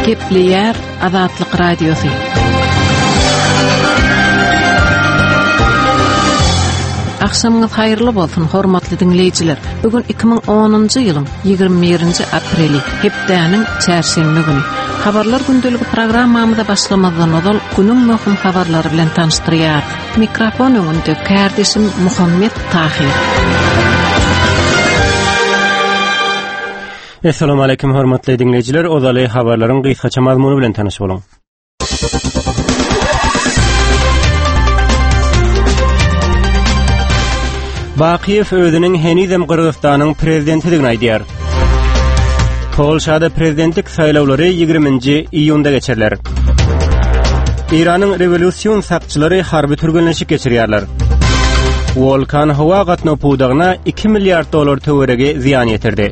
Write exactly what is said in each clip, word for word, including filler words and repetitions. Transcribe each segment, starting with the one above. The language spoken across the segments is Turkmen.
Kepler Azatlyk Radiosu. Akşamınız hayırlı bolsun, hormatly dinleyijiler. Bugün iki bin onuncu ýylyň ýygrimi birinji apreli, hepdäniň çärşembe güni. Habarlar gündöligi programmamyza başlamazdan ozal günüň möhüm habarlary bilen tanıştyrýar. Mikrofon öňünde kardeşim Muhammed Tahir. Assalamu alaykum hormatly dinleyijiler. Ozaly habarlaryň gysgaça mazmuny bilen tanyş boluň. Bakiyev özüniň henizem Kyrgyzstanyň prezidentligini aýdýar. Polşada prezidentlik saýlawlary ýygrimiňji iýunda geçerler. Iranyň rewolýusiýon sakçylary harby türgenleşik geçirýärler. Volkan hawa gatnaw puwdagyna iki milliard dolar töwerege ziýan ýetirdi.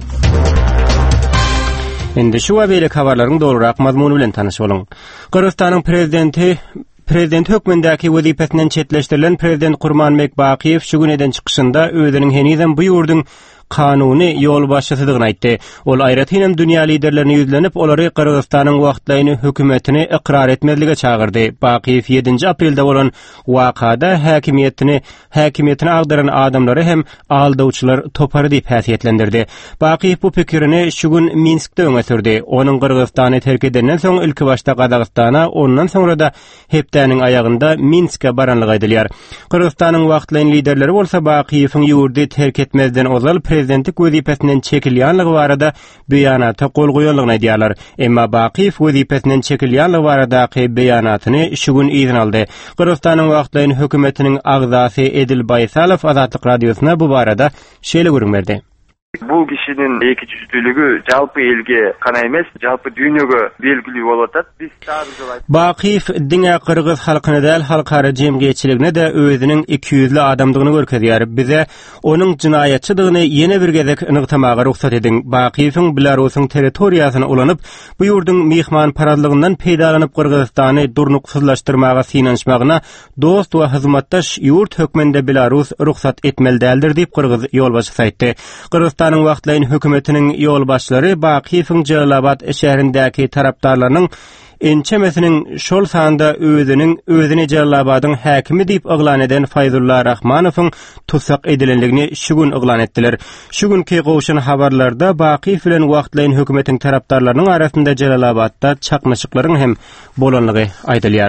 Indi şu we beýle habarlaryň dolurak mazmuny bilen tanyş boluň. Kyrgyzstanyň prezidenti Prezident hökmündäki wezipesinden çetleşdirilen prezident Gurmanbek Bakiyev şu güneden çykyşynda özüniň henizem bu ýurduň kanuny ýol başçysydygyny aýtdy. Ol aýratynam dünýä liderlerini ýüzlenip olary Kyrgyzstanyň wagtlaýny hökümetini ikrar etmezlige çağırdy. Bakiyew ýedinji aprelde bolan wakada häkimiýetini häkimiýetini agdaran adamlary hem aldawçylar topary diýip häsiýetlendirdi. Bakiyew bu pikirini şu gün Minskde öňe sürdi. Onuň Kyrgyzstany terk edenden soň ilki başda Kazakstana, ondan soňra da hepdäniň aýagynda Minske baranlyk aýdylýar. Kyrgyzstanyň wagtlaýny liderleri bolsa Bakiyewiň ýurdy terk etmezden ozal prezidentlik wezipesinden çekilýänligi barada beýanata gol goýanlygyny aýdýarlar. Emma Bakiyew wezipesinden çekilýänligi baradaky beýanatyny şu gün izin aldy. Kyrgyzstanyň wagtlaýny hökümetiniň agzasy Edil Baýsalow Azatlyk Radiosyna bu barada şeýle görünmerdi. Bu kişinin iki çeşitliligi jalpy elge kana emes, jalpy dünýäge belgili bolatat. Biz taýýaly. Bakiyew diňe Kyrgyz halkyna däl halkara jemgyýetçiligine de özüniň iki ýüzli adamdygyny görkezýär. Bize onuň jinaýatçydygyny ýene bir gezek ynykdamaga ruhsat ediň. Bakiyewiň Belarusyň territoriýasyna ulanyp, bu ýurduň mehman paradlygyndan peýdalanyp Kyrgyzstany durnuksuzlaşdyrmaga synanşmagyna dost we hyzmatdaş ýurt hökmünde Belarus ruhsat etmeli däldir diýip Kyrgyz ýolbaşçysy aýtdy. Kyrgyzstanyň wagtlaýny hökümetiniň ýolbaşçylary Bakiyewiň Jalolabad şäherindäki tarapdarlarynyň ençemesiniň şol sanda özüniň özüne Jalolabadyň häkimi diýip eglan eden Fayzullah Rahmanowyň tutsak edilenligini şu gün eglan etdiler. Şu günki gowşan habarlarda Bakiyew bilen wagtlaýny hökümetiň tarapdarlarynyň arasynda Jalolabadda çaknaşyklaryň hem bolanlygy aýdylýar.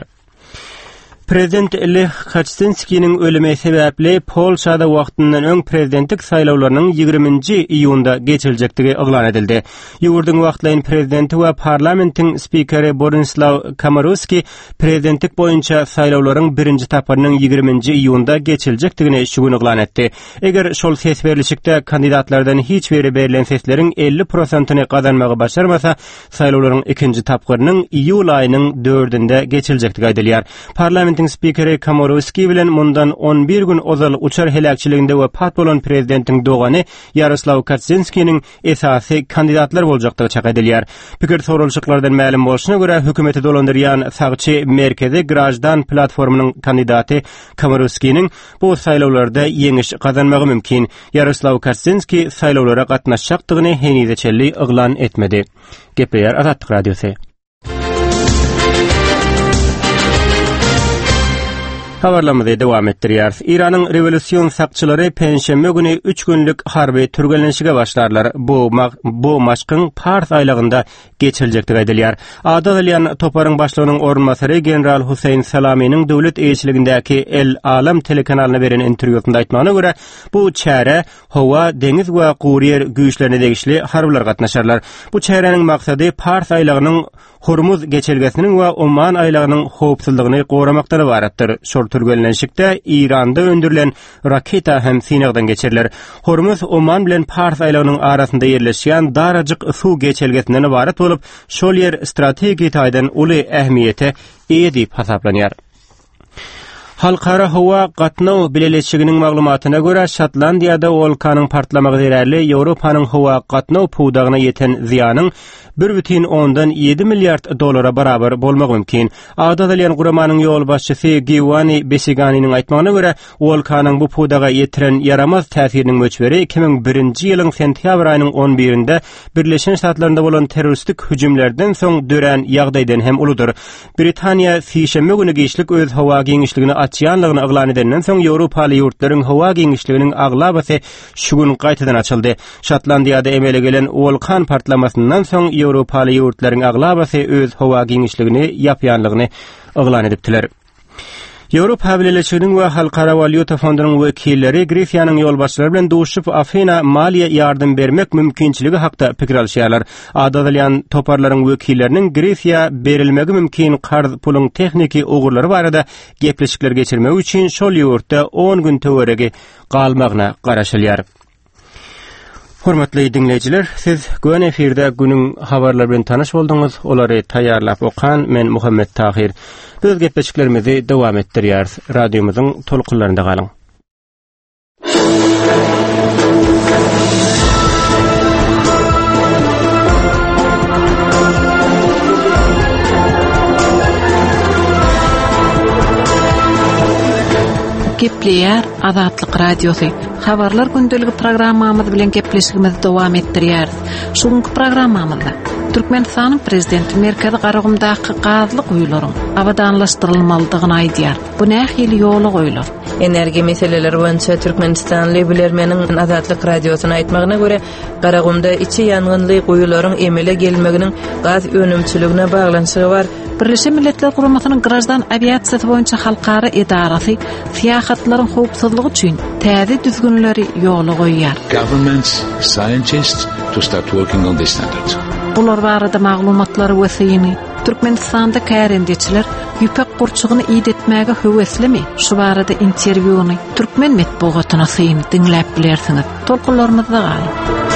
Prezident Lech Kaczynskiň ölüme sebäpli Polşada wagtyndan öň prezidentlik saýlawlarynyň ýygrimiňji iýunda geçiriljekdigi eglan edildi. Ýurduň wagtlaýyn prezidenti we parlamentiň spikeri Borislaw Komorowski prezidentlik boýunça saýlawlaryň birinji taparynyň ýygrimiňji iýunda geçiriljekdigini şu gün eglan etdi. Eger şol ses berilişikde kandidatlardan hiç biri berilen sesleriň elli prosentyny gazanmagy başarmasa, saýlawlaryň ikinji tapgyrynyň iýul aýynyň dördünde geçiriljekdigi aýdylýar. Parlament spikeri Komorowski bilen mundan on bir gün ozal uçar helakçyliginde wepat bolan prezidentiň dogany Yaroslaw Kaczynskiň esasy kandidatlar boljakdygy çaýdylýar. Pikir sorulşyklardan ma'lum bolşuna görä hökümeti dolandyrýan sagçy Merkezi Grajdan platformanyň kandidaty Komorowskiň bu saýlawlarda ýeňiş gazanmagy mümkin. Yaroslaw Kaczynski saýlawlara gatnaşjakdygyny henizeçelli eglan etmedi. Gepler Azatlyk Radiosy. Habarlamada dowam etdirýär. Iranyň rewolýusiýon sakçylary penşembe güni üç günlük harby türgenleşige başlarlar. Bu bu maşkyň Pars aýlagynda geçiriljekdigi aýdylýar. Adalyan toparyň başlygynyň ornmasary general Huseyn Salamynyň döwlet eýçiligindäki El Alam telekanalyna beren interwýusynda aýtmagyna görä, bu çäre howa, deňiz we guryer güýçlerine degişli harbylar gatnaşarlar. Bu çäreniň maksady Pars aýlagynyň Hormuz geçirgesiniň we Oman aýlagynyň howpsuzlygyny goramakdan ibaratdyr. Şol türgenleşikde İranda öndürilen raketa hem Sinagdan geçiriler. Hormuz Oman bilen Pars aýlagynyň arasynda ýerleşýän darajyk suw geçirgesinden ibarat bolup, şol ýer strategik taýdan uly ähmiýete ýa diýip hasaplanýar. Halkara hawa gatnaw bileleçiginiň maglumatyna görä Şotlandiýada volkanyň partlamagy derärli Ýewropanyň hawa gatnaw puwdagyna ýeten ziýanyň bir бүтүн ondan ýedi milliard dollara barabar bolmagy mümkin. Adadalyan guramanyň ýol başçysy Giovanni Besigani'niň aýtmagyna görä, volkanyň bu puwdaga ýetiren yaramaz täsiriniň möçberi iki ming birinji ýylyň sentýabr aýynyň on birinde Birleşen Ştatlarynda bolan terroristik hüjümlerden soň dören ýagdaýdan hem uludur. Britaniýa sişeme güni geçlik öz hawa giňişligini açýanlygyny aglan edenden soň Ýewropaly ýurtlaryň hawa giňişliginiň aglabasy şu gün gaýtadan açyldy. Şotlandiýada emele gelen volkan partlamasyndan soň Ýewropaly ýurtlaryň aglabasy öz hawa giňişligini ýapýanlygyny aglan edipdiler. Ýewropa Birleşiginiň we Halkara Valyuta Fondunyň wekilleri Grisiýanyň ýolbaşçylary bilen duşup Afina maliýe ýardym bermek mümkinçiligi hakda pikir alýarlar. Adadalyan toparlaryň wekilleriniň Grisiýa berilmegi mümkin qarz puluň techniki ugurlary barada gepleşikler geçirmek üçin şol ýurtda on gün töweregi galmagyna garaşylýar. Hormatly dinleýijiler, siz göň efirde günüň habarlary bilen tanyş bolduňuz. Olary taýýarlap okan men Muhammed Tahir. Biz gepleşiklerimizi dowam etdirýäris. Radiomyzyň tolkunlarynda galyň. Gepleýär Azatlyk Radiosy. Habarlar gündäligi programmamyz bilen gepleşigimizi dowam etdirýäris. Şuňky programmamyzda Türkmenistanyň prezidenti merkezi garagymdaky gazlyk uýlaryň abadanlaşdyrylmalydygyny aýdýar. Bu nähili ýoly goýular. Energi meseleleri boýunça Türkmenistanly bilermeniň Azatlyk Radiosyna aýtmagyna görä, garagymda içi ýangynly goýularyň emele gelmeginiň gaz önümçiligine baglanyşygy bar. Birleşen Milletler Guramasynyň Grajdan aviasiýasy boýunça halkara edarasy fiýahatlaryň howpsuzlygy üçin täze düzgünleri ýoly goýýar. Governments, scientists to start working on this standard. Bular barada maglumatlary wesyny Türkmenistanda kärendeçiler ýüpek gurçugyny ýetmäge höweslimi? Şu barada interwýuny Türkmen medeniýetyna syň dinläp bilersiňiz. Tolkunlarymyzda galy.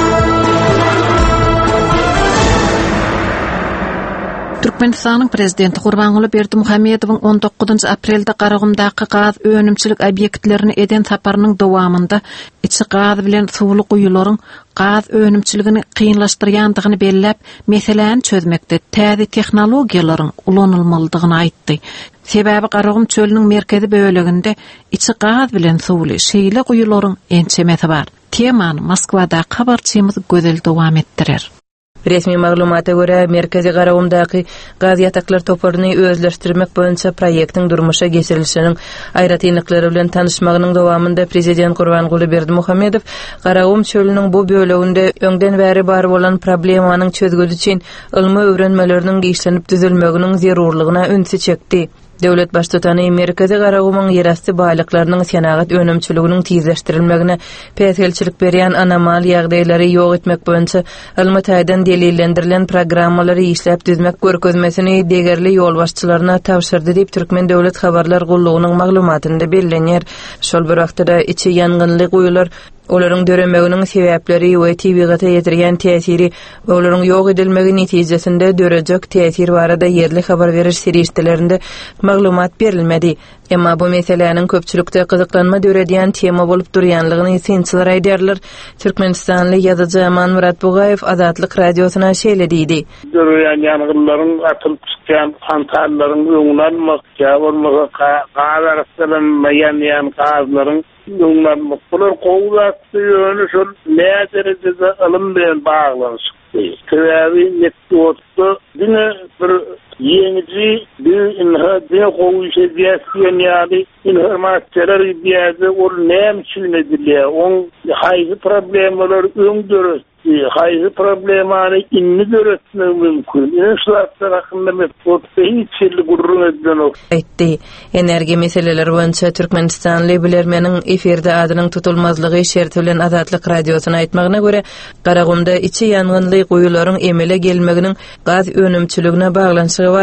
Türkmenistanyň prezidenti Gurbanguly Berdimuhammedowyň on dokuzunçy aprelde garagymdaky gaz önümçilik obyektlerini eden saparynyň dowamında içi gaz bilen suwly guýularyň gaz önümçiligini kynlaşdyrýandygyny belläp, meseleni çözmekde täze tehnologiýalaryň ulanylmalydygyny aýtdy. Sebäbi garagym çölüniň merkezi böleginde içi gaz bilen suwly şeýle guýularyň ençemesi bar. Temany Moskwada habarçymyz gözel dowam etdirer. Resmi maglumata görä merkezi garagymdaky gaz ýataklary toparyny özleşdirmek boýunça proýektiň durmuşa geçirilişiniň aýratynlyklary bilen tanışmagynyň dowamında prezident Gurbanguly Berdimuhammedow garagym çölüniň bu böleginde öňden bäri bar bolan problemanyň çözgüli üçin ilmi öwrenmeleriniň geçlenip düzelmeginiň zerurlygyna ünsü çekdi. Döwlet başçysy merkezi garagymyň ýerasty baýlyklarynyň senagat önümçiliginiň tizleşdirilmegine päsgelçilik berýän anomal ýagdaýlary ýok etmek boýunça ilmi taýdan delillendirilen programmalary işläp düzmek görkezmesini degerli ýol başçylaryna tapşyrdy diýip Türkmen Döwlet Habarlar Gullugynyň maglumatynda bellenýär. Şol bir wagtda içi ýangynly goýular olaryň döremeginiň sebäpleri we tabiata ýetirýän täsiri we olaryň ýok edilmegi netijesinde dörejek täsir barada ýerli habar beriş serişdelerinde maglumat berilmedi. Emma bu meseleniň köpçülikde gyzyklanma döredýän tema bolup durýanlygyny synçylar aýdýarlar. Türkmenistanly ýazyjy Aman Murat Bugaýew Azatlyk Radiosyna şeýlediydi. Döreýän ýangynlaryň atylyp çykýan antallaryň öňlenmek, ýa-da gaz arasyndan ýan gazlaryň öňlenmek bular gowlatdy ýöne şol näderejede ilim bilen baglanyşykdy. Täze networkda dine bir ýeňiji bir inhadä gowuşa diýýän ýa-da informasiýalar diýýär, ol näme üçin edilýär, on haýsy problemler öňdürür. Haýsy problemany inni göretmek mümkin. Şular hakynda metotda hiç ýerli gurrun edilýär. Aýtdy. Energi meseleleri boýunça Türkmenistanly bilermeniň eferde adynyň tutulmazlygy şerti bilen Azatlyk Radiosyna aýtmagyna görä, garagymda içi ýangynly goýularyň emele gelmeginiň gaz önümçiligine baglanyşygy bar.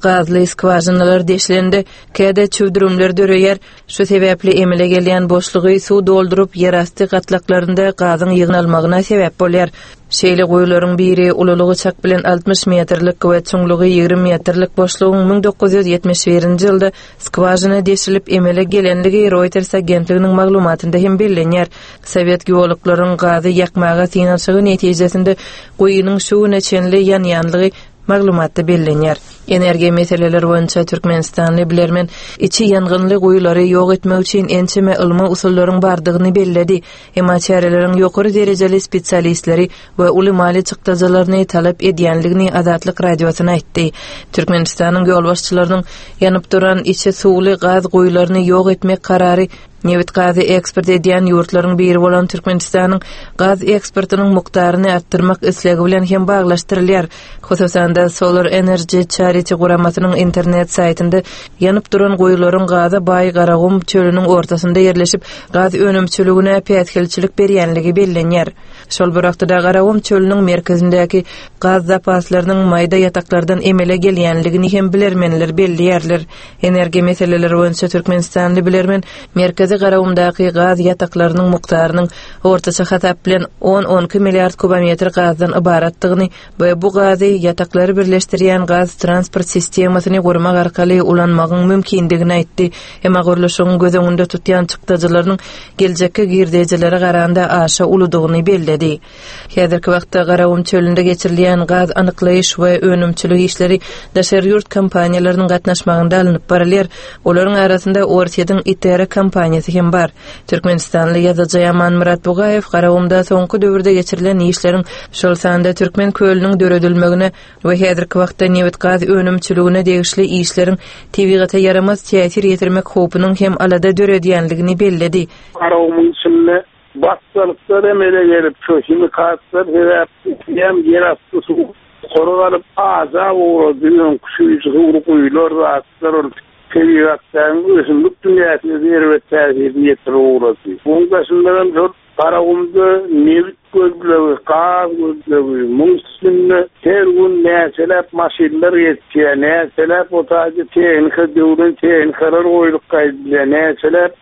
gazly skvajynalar deşlendi, käde çöwdürümler döreýär. Şu sebäpli emele gelýän boşlugy suw doldurup ýerasty gatlaklarynda gazyň ýygnalmagyna sebäp bolýar. Şeýle goýularyň biri ululugy çak bilen altmış metrlik we çuňlugy ýigirme metrlik boşlugyň ming dokuz ýüz ýetmiş birinji ýylda skvajyna deşilip emele gelenligi Reuters agentliginiň maglumatynda hem bellenýär. Sowet geologlorun gazy ýakmaga synanşygy netijesinde goýunyň şuwuna çenli ýanýanlygy maglumatda bellenýär. Energiýa meseleleri boýunça Türkmenistanly bilermen içi ýangynly goýulary ýok etmek üçin ençeme ılmy usullaryň bardygyny belledi. Emma çäreleriň ýokary derejeli spesialistleri we ulymaly çykdajalaryny talap edýänligini Azatlyk radiosyna aýtdy. Türkmenistanyň ýol başçylarynyň ýanyp duran içi suwly gaz goýularyny ýok etmek karary Newit gazy eksport edýän ýurtlaryň biri bolan Türkmenistanyň gaz eksportynyň mukdaryny artdyrmak islegi bilen hem baglaşdyrylýar. Hususan da Solar Energy Charity guramasynyň internet saytynda ýanyp duran goýularyň gaza baý Garagum çölüniň ortasynda ýerleşip gaz önümçiligine pätkilçilik berýänligi bellenýär. Şol bir wagtda Garagum çölüniň merkezindäki gaz zapaslarynyň maýda ýataklardan emele gelýänligini hem bilermenler belliyärler. Energiýa meseleleri boýunça Türkmenistanly bilermen merkez Garagumdaky gaz ýataklarynyň mukdarynyň ortaça hatap bilen on on iki milliard kubometr gazdan ibaratdygyny we bu gazy ýataklary birleşdirýän gaz transport sistemasyny gurmak arkaly ulanmagyň mümkindigini aýtdy. Emma guruluşyň göz öňünde tutýan çykdajylarynyň geljekke girdijeleri garanda aşa uludygyny belledi. Häzirki wagtda Garagum çölünde geçirilýän gaz anyklaýyş we önümçilik işleri daşary ýurt kompaniýalarynyň gatnaşmagynda alınıp barylýar. Olaryň arasynda Ortiýadyň Itera kompaniýasy hem bar. Türkmenistanly ýazyjy Yaman Murat Bugayew Garagumda soňky döwürde geçirilen işleriň şol sanda türkmen köylüniň döredilmegine we häzirki wagtda newit gaz önümçiligine degişli işleriň tebigaty yaramaz täsir ýetirmek hopynyň hem alada döredýänligini belledi. Garagumyň içinde baskylyklar emele gelip şu himikatlar sebäp hem ýerasty suw goralyp aza uğradyň kuşuýjy goýular rahatlar Keriýatdan özünlük dünýäsine zerwet täsir ýetir uğrady. Bunga şundan çok Garagumda newit gözlegi, gaz gözlegi, muňsyny her gün näçelep maşinler ýetýär, näçelep otaýy tehnika döwrün tehnikalar goýulyp gaýdylýar, näçelep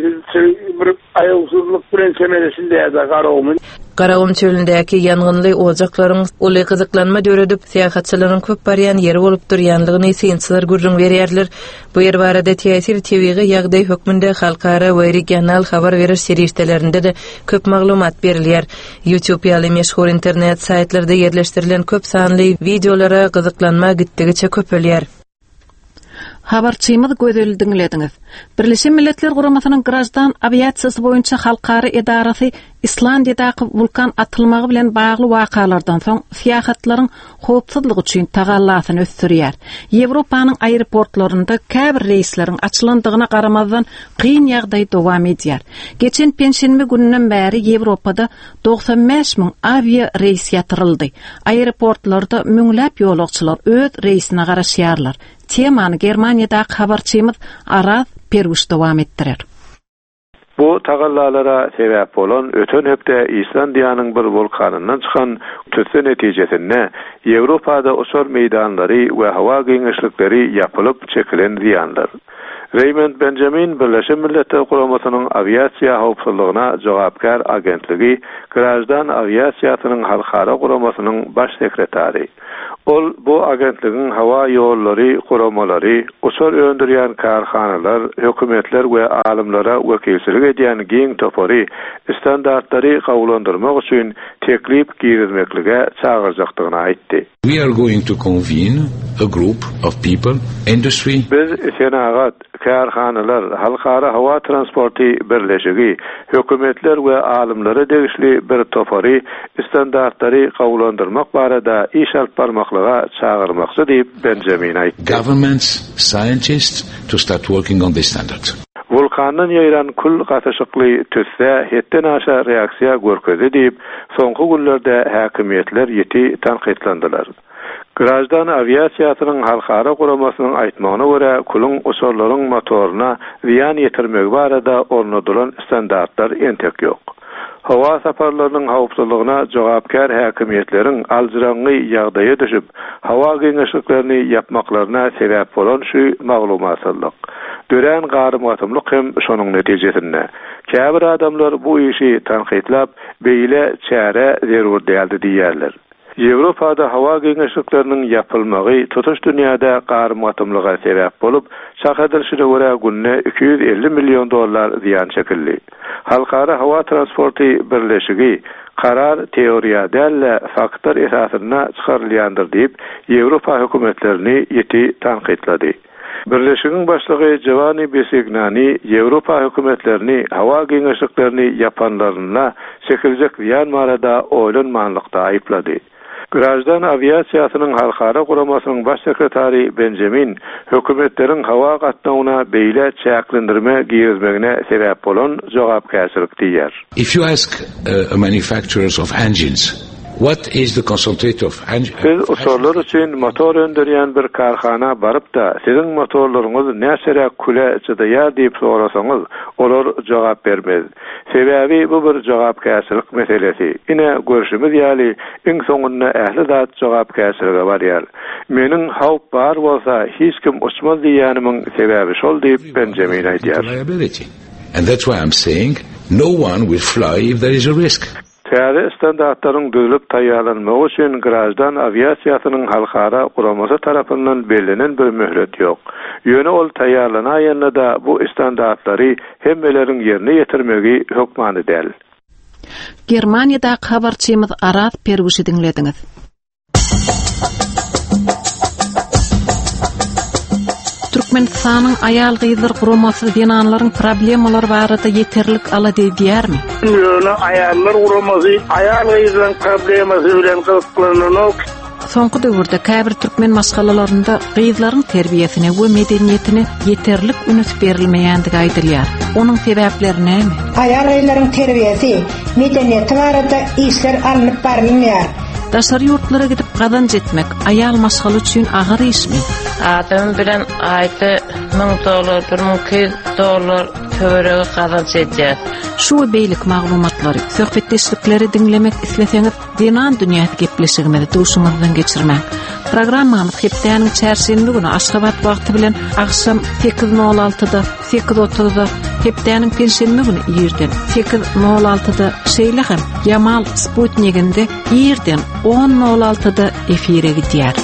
bir aýagsızlyk bilen çemelesinde Garagum. Garagum çölündäki ýangynly ojaklaryň uly gyzyklanma döredip seýahatçylaryň köp barýan ýeri bolup durýanlygyny synçylar gurrun berýärler. Bu ýer barada täsir tebigy ýagdaý hökmünde halkara we regional habar beriş serişdelerinde de köp maglumat berilýär. YouTube ýaly meşhur internet saytlarda ýerleşdirilen köp sanly videolara gyzyklanma gitdigiçe köpelýär. Habarçymyz gözeli diňlediňiz. Birleşen Milletler Guramasynyň Grajdan aviasiýasy boýunça halkary edarasy Islandiýadaky vulkan atylmagy bilen bagly wakalardan soň seýahatlaryň howpsuzlygy üçin tagallasyny ösdürýär. Ýewropanyň aeroportlarynda käbir reýsleriň açylandygyna garamazdan kyn ýagdaý dowam edýär. Geçen penşenbe gününden bäri Ýewropada doksan beş miň avia reýs ýatyryldy. Aeroportlarda müňläp ýolagçylar öz reýsine garaşýarlar. Temany Germaniýadaky habarçymyz Araz Peruş dowam etdirer. Bu tagallalara sebäp bolan ötön hepde Islandiýanyň bir volkanyndan çykan tütsü netijesinde Ýewropada osor meýdanlary we hawa geňişlikleri ýapylyp çekilen ziýanlar. Raymond Benjamin Birleşen Milletler Guramasynyň aviasiýa howpsuzlygyna jogapkar agentligi Grajdan aviasiýasynyň halkara guramasynyň baş sekretary. Ol bu agentligiň hawa ýollary, guramalary, osor öndürýän karhanalar, hökümetler we alimlara wekilçilik edýän giň topary standartlary gawlandyrmak üçin teklip girizmeklige çağırjakdygyny aýtdy. We are going to convene a group of people, industry. Biz senagat, karhanalar, halkara hawa transporty birleşigi, hökümetler we alimlara degişli bir topary standartlary gawlandyrmak barada iş alp barmaklyga çağırmakçy diýip Benjamin aýtdy. Governments, scientists to start working on this standard. Vulkandan ýaýran kul gatyşykly tüsse hetden aşa reaksiýa görkezdi diýip soňky günlerde häkimetler ýeti tanqidlandylar. Grajdan aviasiýasynyň halkara guramasynyň aýtmagyna görä kulun usullaryň motoruna ziýan ýetirmek barada ornadylan standartlar entek ýok. hawa saparlarynyň hawpsuzlygyna jogapkär häkimetleriň alжyrangy ýagdaýa düşüp, hawa geňeşliklaryny ýapmaklaryna sebäp bolan şu maglumatçylyk. Dören garymgatymlyk hem şonuň netijesinde. Käbir adamlar bu işi tanqytlap, beýle çäre zerur däldi diýerler. Ýewropada hawa geňeşliklarynyň ýapylmagy tutuş dünýäde garymgatymlyga sebäp bolup, şahadylşyna görä günne iki yüz elli million dollar ziýan çekildi. Halkara hawa transporty birleşigi karar teoriýa dälle faktlar esasyna çykarylýandyr diýip Ýewropa hökümetlerini ýeti tanqytlady. Birleşigiň başlygy Giovanni Besignani Ýewropa hökümetlerini hawa geňeşliklaryny ýapanlaryna çekiljek ziýan barada oýlanmanlykda aýplady. Grajdan aviasiýasynyň halkara guramasynyň baş sekretary Benjamin hökümetleriň hawa gatnawyna beýle çäklendirme giýizmegine sebäp bolan jogapkärçilik diýer. If you ask uh, a manufacturers of engines, what is the concentrate of engine? Siz usullar için motor öndürýän bir karhana baryp da siziň motorlaryňyz näçe kule çydaýar diýip sorasaňyz, olar jogap bermez. Sebäbi bu bir jogapkärçilik meselesi. Ine görüşimiz ýaly iň soňunda ähli zat jogapkärçiligi barýar. Meniň hawp bar bolsa hiç kim uçmaz diýänimiň sebäbi şol diýip Benjamin aýdýar. And that's why I'm saying no one will fly if there is a risk. Täze standartlaryň düzülip taýýarlanmagy üçin Grajdan aviasiýasynyň halkara guramasy tarapyndan belinen bir möhlet ýok. Ýöne ol taýýarlanaýanda da bu standartlary hemmeleriň ýerine ýetirmegi hökmany däl. Germaniýada habarçymyz Arat Perguşy dinlediňiz. Türkmenistanyň aýal gyzlar guramasy dinanlaryň problemalary barada ýeterlik alady diýärmi? Ýöne aýallar guramasy, aýal gyzlaryň problemasy bilen gyzyklanýar. Soňky döwürde käbir türkmen maskallalarynda gyzlaryň terbiýesine we medeniýetine ýeterlik üns berilmeýändigi aýdylýar. Onuň sebäpleri näme? Aýal gyzlaryň terbiýesi, medeniýeti barada işler alınıp barilýar. Daşary ýurtlara gidip gazanç etmek aýal maskaly üçin agyr işmi? Adam bilen aýdy ming dollar, bir ming iki yüz dollar töwerege gazanç edýär. Şu beýlik maglumatlary, söhbetdeşlikleri dinlemek isleseňiz, dinan dünýäde gepleşigimizi duşuňyzdan geçirmäň. Programmamyz hepdäniň çärşembe güni Aşgabat wagty bilen akşam sekiz nol altıda, sekiz otuzda, hepdäniň perşembe güni ýerden sekiz nol altıda Şeýlehem Yamal Sputniginde ýerden on nol altıda efire gidýär.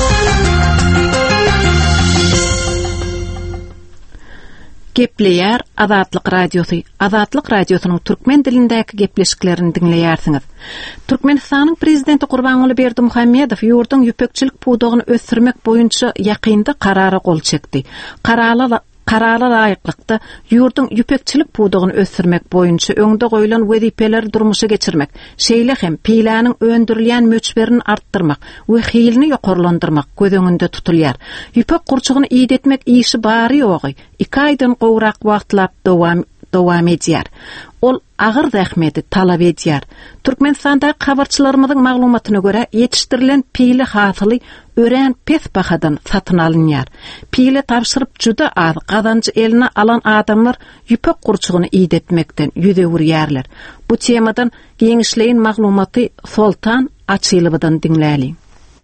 Gepleýär Azatlyk radiosy. Azatlyk radiosynyň türkmen dilindäki gepleşiklerini dinleýärsiňiz. Türkmenistanyň prezidenti Gurbanguly Berdimuhammedow ýurdun ýüpekçilik pudugyny ösürmek boýunça ýakynda karara gol çekdi. Kararlar Karara laýyklykda ýurdun ýüpekçilik pudugyny ösürmek boýunça öňde goýulan wezipeler durmuşa geçirmek, şeýle hem piýlanyň öndürilýän möçberini artdyrmak we hylny ýokarlandyrmak göz öňünde tutulýar. Ýüpek gurçugyny iýdetmek işi bary ýogy, iki aýdan gowrak wagtlap dowam dowam edýär. Ol agyr zähmeti talap edýär. Türkmenistanda habarçylarymyzyň maglumatyna görä ýetişdirilen piýle hasyly ören pes bahadan satyn alınýar. Piýle tapşyryp juda az gazanç eline alan adamlar ýüpek gurçugyny iýdetmekden ýüze wurýarlar. Bu temadan geňişleýin maglumaty Soltan Açylybydan dinläli.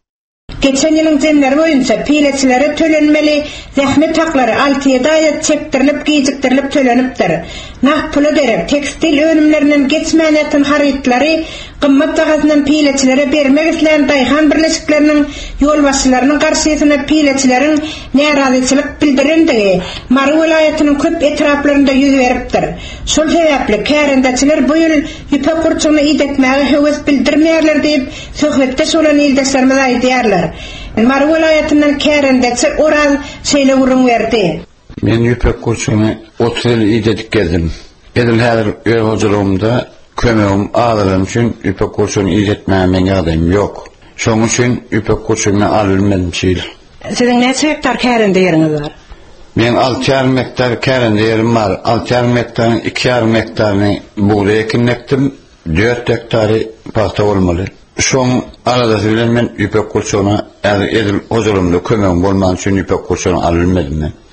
Geçen ýylyň zemleri boýunça piýleçilere tölenmeli zähmet haklary altı ýedi aýat çekdirilip giýjikdirilip tölenipdir. Nah pula berip tekstil önümlerinden geçmänetin harytlary gymmat bahasynyň piýleçilere bermek isleýän daýhan birleşikleriniň ýolbaşçylarynyň garşysyna piýleçileriň närazyçylyk bildirendigi Mary welaýatynyň köp etraplarynda ýüz beripdir. Şol sebäpli kärendeçiler bu ýyl ýüpek gurçugyny iýdetmäge höwes bildirmeýärler diýip söhbetde şolan ýyldaşlarymyz aýdýarlar. Mary welaýatynyň kärendeçi oral şeýle urun berdi. Men ýüpek gurçugyny otuz ýyl iýdetip geldim. Edil häzir öýe hojurumda kömegim ağlarım üçün ýüpek gurçugyny iýdetmäge ýagdaýym ýok. Şoň üçin ýüpek gurçugyny alylmadım şeýle. Siziň näçe hektar kärende ýeriňiz bar? Men altı ýarym hektar kärende ýerim bar. altı ýarym hektaryň iki ýarym hektaryny buğra ekinekdim, dört hektary paxta bolmaly. Şoň arada bilen men ýüpek gurçugyna edil hojurumda kömegim bolmany üçin ýüpek gurçugyny alylmadım men.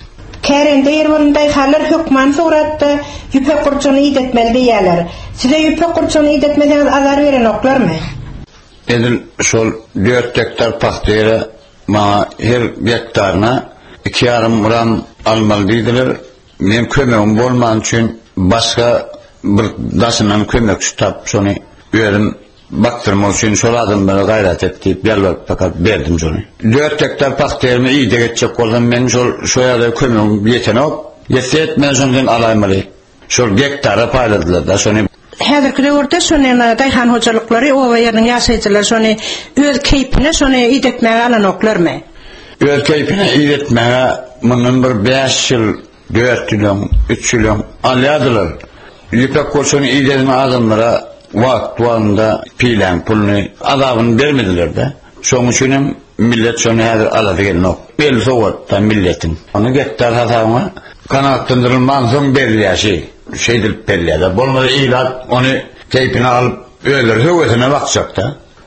Kärende ýerwolunday halar hökman suratda ýüpek gurçuny idetmeli diýerler. Size ýüpek gurçuny idetmeden azar beren oklarmy? Edil şol dört hektar paxtayra ma her hektarına iki yarım gram almaly diýdiler. Men kömegim bolman üçin başga bir daşynan kömek tutap şonu öýerim baktırmak üçin şol adamlara gayret etip berler fakat berdim şonu. dört hektar paxtaýymy ýyde geçjek bolan men şol şo ýerde kömegim ýetenok. Ýetset men şondan alaýmaly. Şol hektara paýladylar da şonu. Häzirki döwürde şonun daýhan hojalyklary owa ýeriniň ýaşaýjylar şonu öz keypine şonu idetmäge alanoklarmy? Öz keypine idetmäge mundan bir beş ýyl, dört ýyl, üç ýyl alýadylar. Ýüpek gurçuny idetme adamlara wagt wagtynda pilen pulny adabyny bermediler de. Şoň üçin millet şonu häzir alady gelnok. Bel sowatda milletin. Onu getler hataňa kanatlandyrylman soň berilýäşi. Şeydilip berýärler. Bolmady ilat onu keypine alıp öýler höwesine bakjakda.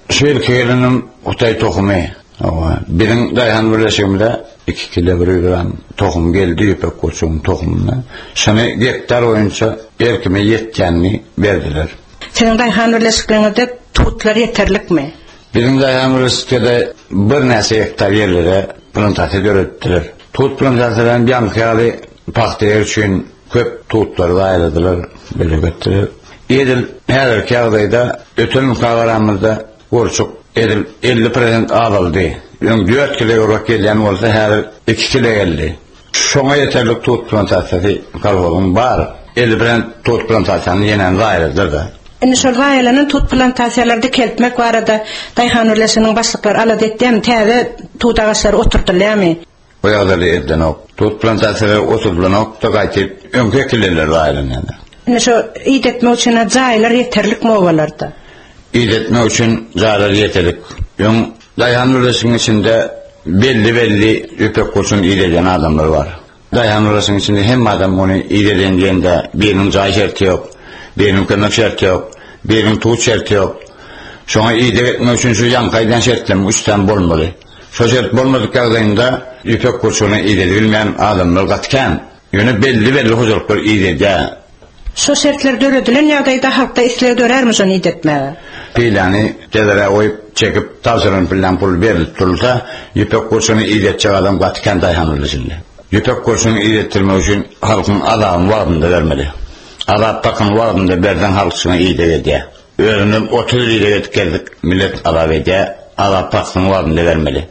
Şeýle Utay tohumy. Birin daýhan birleşigimde iki kilogram tohum geldi ýüpek gurçunyň tohumuna. Şonu hektar boýunça erkime ýetkenini berdiler. Senin daýhan birleşiginde tutlar ýeterlikmi? Birin daýhan birleşiginde bir näse hektar ýerlere plantasiýa döretdiler. Tut plantasiýalaryň ýankyly paxtaýar üçin köp tutlar gaýradylar, belegetdiler. Edil her ýagdaýda öten kagaramyzda gurçuk edil elli prosent aldy. Ýöňe dört kilogram gelýän bolsa her iki kilo geldi. Şoňa ýeterlik tut plantasiýasy galwagym bar. elli prosent tut plantasiýasyny ýenen gaýradylar da. Indi şol gaýalaryň tut plantasiýalarda kelpmek barada daýhan ýerleşiginiň başlyklary alady etdim, täze tut agaçlary oturtdylýarmy? O ýagdaýda edlenok. Tut plantasiýalary oturtdylanok da gaýtyp öňke kileler gaýranyň. Indi şo idetmek üçin jaýlar ýeterlikmi bolardy? İdetmek üçin jaýlar ýeterlik. Ýöň daýhan ýerleşiginiň içinde belli belli ýüpek gurçuny ideden adamlar bar. Daýhan ýerleşiginiň içinde hem adam ony ideden diýende biriniň jaý şerti ýok, biriniň kömek şerti ýok, biriniň tut şerti ýok. Şoňa idetmek üçin şu ýankaýdan şertler üstten bolmaly. Şo şert bolmadyk ýagdaýynda ýüpek gurçuny idedi bilmeýän adamlar gatkan. Ýöne belli belli hojalyklar idedýär. Şo şertler döredilen ýagdaýda halkda isleg dörärmi şonu idetmäge? Pilany dedere oýup çekip tawsyryň bilen pul berilip durulsa, ýüpek gurçuny idetjek adam gatkan daýhan ýerleşinde. Ýüpek gurçuny idettirmek üçin halkyň adabyny wagtynda bermeli. Adap takyn wagtynda berden halk şuna idetýär. Öýrünip otuz ýyl etkerdik millet adap edýär, adap takyn wagtynda bermeli.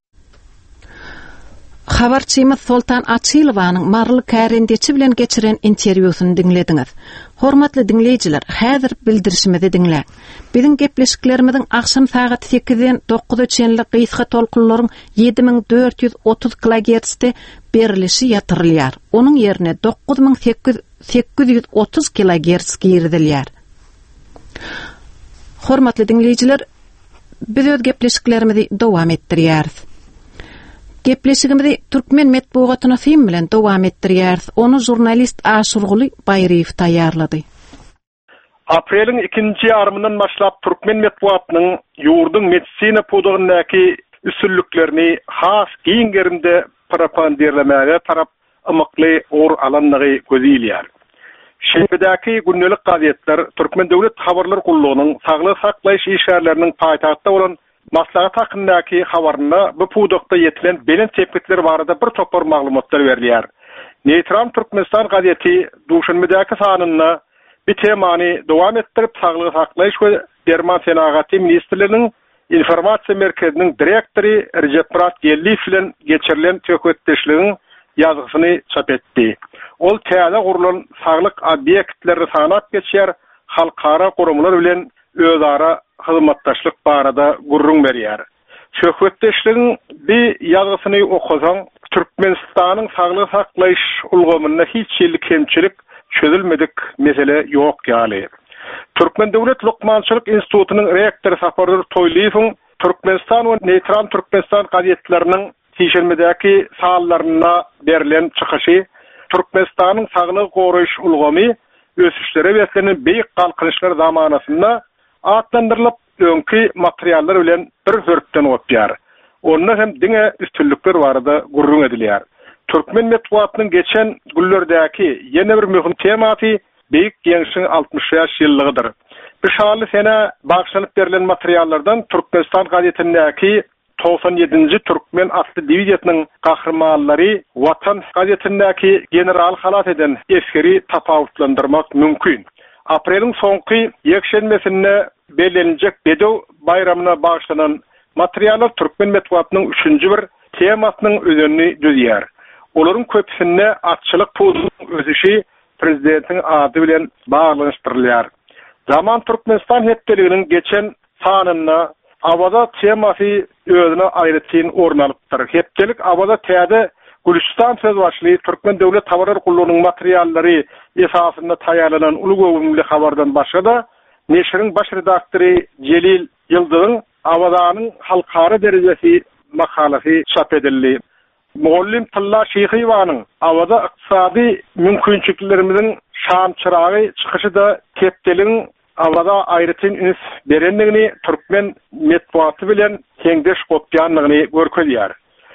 Habarçymyz Sultan Açylowanyň Marly Kärendeçi bilen geçiren interwýusyny dinlediňiz. Hormatly dinleýijiler, häzir bildirişimizi dinle. Biziň gepleşiklerimiziň akşam saat sekizden dokuza çenlik gysga tolkunlaryň ýedi miň dört ýüz otuz kilohertzde berilişi ýatyrylýar. Onuň ýerine dokuz miň sekiz ýüz otuz kilohertz girdilýär. Hormatly dinleýijiler, biz öz gepleşiklerimizi dowam etdirýäris. Gepleşigimizi Türkmen medeniýetyna film bilen dowam etdirýäris. Onu jurnalist Aşurguly Baýryýew taýýarlady. Apreliň ikinji ýarmyndan başlap Türkmen medeniýetynyň ýurdun medisina podagyndaky üsünlüklerini has giňgerinde propagandalämäge tarap ymykly or alanlygy gözilýär. Şeýpedäki gündelik gazetler Türkmen döwlet habarlar gullugynyň saglyk saklaýyş işgärleriniň paýtagtda bolan maslahat hakkındaki habarında bu pudokta yetilen belin tepkitleri barada bir topar maglumatlar verilýär. Neutral Türkmenistan gazeti duşanmedäki sanynda bir temany dowam etdirip saglyk saklaýyş we Derman Senagaty ministrliginiň informasiýa merkeziniň direktory Recep Murat Gelliýew bilen geçirilen tökötdeşligiň ýazysyny çap etdi. Ol täze gurulan saglyk obyektleri sanap geçýär, halkara gurumlar bilen özara hyzmatdaşlyk barada gurrun berýär. Söhbetdeşligiň bir ýazysyny okusaň, Türkmenistanyň saglyk saklaýyş ulgamyna hiç ýyly kemçilik çözülmedik mesele ýok ýaly. Türkmen Döwlet Lukmançylyk Institutunyň rektory Sapardur Toýlyýewiň Türkmenistan we Neutral Türkmenistan gazetleriniň tişirmedäki sallaryna berilen çykyşy Türkmenistanyň saglyk goraýyş ulgamy ösüşlere beslenen beýik galkynyşlar zamanasynda atlandyrylyp öňki materiallar bilen bir hörpden opýar. Onda hem diňe üstünlükler barada gurrun edilýär. Türkmen metbuatynyň geçen güllerdäki ýene bir möhüm tematy Beýik Geňişiň altmış ýaş ýyllygydyr. Bu şaly sene bagşlanyp berilen materiallardan Türkmenistan gazetindäki doksan ýedinji Türkmen atly diwiziýasynyň gahrmanlary Watan gazetindäki general halat eden eskeri tapawutlandyrmak mümkin. Apreliň soňky ýekşenmesinde bellenjek Bedew bayramyna bagşlanan materiallar Türkmen metbuatynyň üçünji bir temasynyň özenini düzýär. Olaryň köpüsinde atçylyk pulynyň özüşi prezidentiň ady bilen baglanyşdyrylýar. Zaman Türkmenistan hepdeliginiň geçen sanyna awada temasy özüne aýrytyn orun alypdyr. Hepdelik awada täze Gülistan söz başly Türkmen döwlet habarlar gullunyň materiallary esasynda taýýarlanan uly gowumly habardan başga da neşriň baş redaktory Celil Yıldyzyň awazanyň halkara derejesi makalasy çap edildi. Muallim Tilla Şeýhewanyň awada ykdysady mümkinçiliklerimiziň şam çıragy çykyşy da hepdeligiň awada aýrytyn üns berenligini Türkmen metbuaty bilen teňdeş gopýanlygyny görkezýär.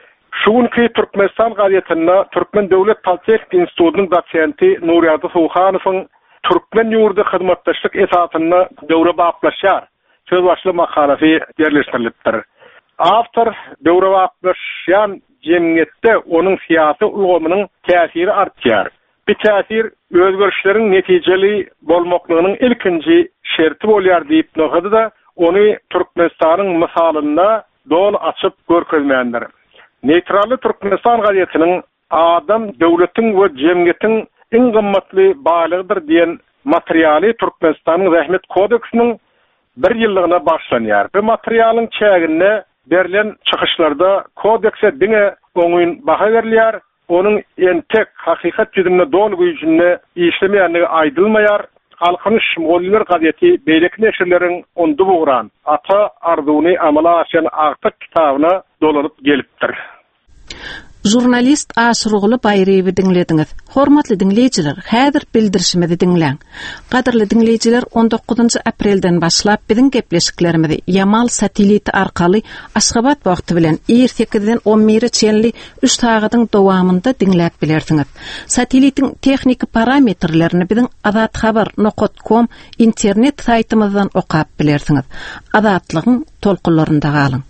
Şuňky Türkmenistan gazetinde Türkmen Döwlet Politehnik Institutynyň dosenti Nurýady Suhanowyň Türkmen ýurdy hyzmatdaşlyk esasyny döwre baplaşýar söz başly makalasy yerleşdirilipdir. Awtor döwre baplaşýan jemgyýetde onuň syýasy ulgamynyň täsiri artýar. Bu täsir özgörüşleriň netijeli bolmaklygynyň ilkinji şerti bolýar diýip nohady da ony Türkmenistanyň mysalynda dol açyp görkezmändir. Neytrally Türkmenistan gazetiniň adam, döwletiň we jemgyýetiň iň gymmatly balygydyr diýen materialy Türkmenistanyň Rahmet kodeksiniň bir ýyllygyna başlanýar. Bu materialyň çägine berilen çykyşlarda kodekse diňe oňun baha berilýär. Onun entek hakikat ýüzünde dol güýjünde işlemeýänligi aýdylmaýar. Halkynyş Moğollar gazeti beýleki neşirleriň ondy buğran ata arzuwny amala aşan artyk kitabyna dolanyp gelipdir. Jurnalist Aşrugly Bayrewi dinlediňiz. Hormatly dinleýijiler, häzir bildirişimizi dinleň. Gaderli dinleýijiler, on dokuzunçy aprelden başlap biziň gepleşiklerimizi Yamal sateliti arkaly Aşgabat wagty bilen sekizden on bir çenli üç sagatyň dowamynda dinläp bilersiňiz. Satelitiň tehnik parametrlerini biziň azat habar nokta com internet saýtymyzdan okap bilersiňiz. Azatlygyň tolkunlarynda galyň.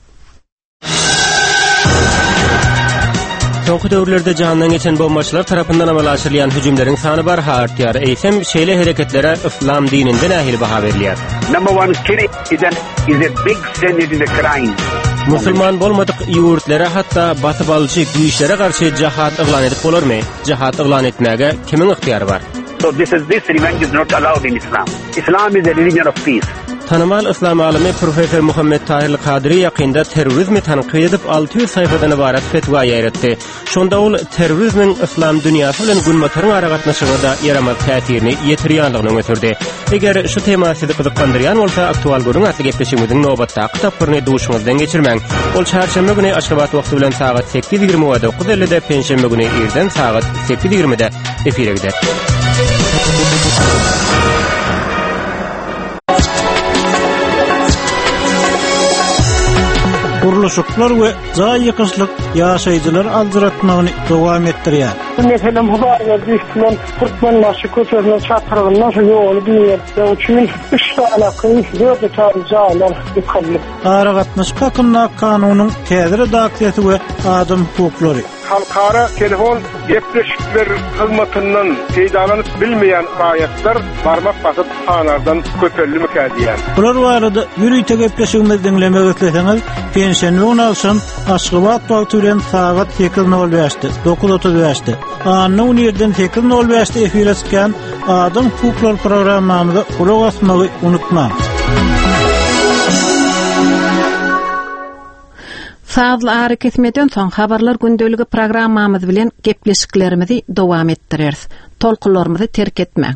Soňky döwürlerde janyň geçen bombaçylar tarapyndan amal aşyrylýan hüjümleriň sany barha artýar. Eýsem şeýle hereketlere islam dininde nähili baha berilýär. Number one, killing is, an, is a big sin, it is a crime. Musulman bolmadyk ýurtlere hatda batyp alyjy güýçlere garşy jihad eglan edip bolarmy? Jihad eglan etmäge kimiň ykdyýary bar? So this is this revenge is not allowed in Islam. Islam is a religion of peace. Tanamal islam alimi Profesör Muhammed Tahir Kadiri ýakynda terrorizmi tanqid edip altı yüz sayfadan ibaret fetwa ýaýratdy. Şonda ol terrorizmiň islam dünýasy bilen günmataryň ara gatnaşygyda ýaramaz täsirini ýetirýänligini öňerdi. Eger şu tema sizi gyzykdyrýan bolsa, aktual görüň atly gepleşigimiziň nobatda kitaplaryny duşuňyzdan geçirmäň. Ol çarşamba güni Aşgabat wagty bilen sagat sekiz ýigirme we dokuz ellide, penşembe güni erden sagat sekiz ýigirmede efire gider. Guruluşuklar we zaýykyşlyk ýaşaýjylar aldyratmagyny dowam etdirýär. Mesela muharebe düşman Türkmen naşy köçürüne çatyrgyna şu ýoly diýip, üçin üç alaqy dört tarjylar ýokary. Ara gatnaşyk hakkynda kanunyň täze dakiýeti we adam hukuklary. Halkara telefon gepleşikler hyzmatyndan peýdalanyp bilmeýän aýatlar barmak basyp sanardan köperilmek kädýär. Bular barada ýürüýte gepleşigimizi dinlemek isleseňiz, pensiýany alşan Aşgabat wagty bilen sagat sekiz nol beşde dokuz otuz beşde anyň ýerden sekiz nol beşde efire çykan adam hukuklar programmamyzda ulak asmagy unutmaň. Fazla ara kesmeden soň habarlar gündöligi programmamyz bilen gepleşiklerimizi dowam etdirýäris. Tolkunlarymyzy terk etmäň.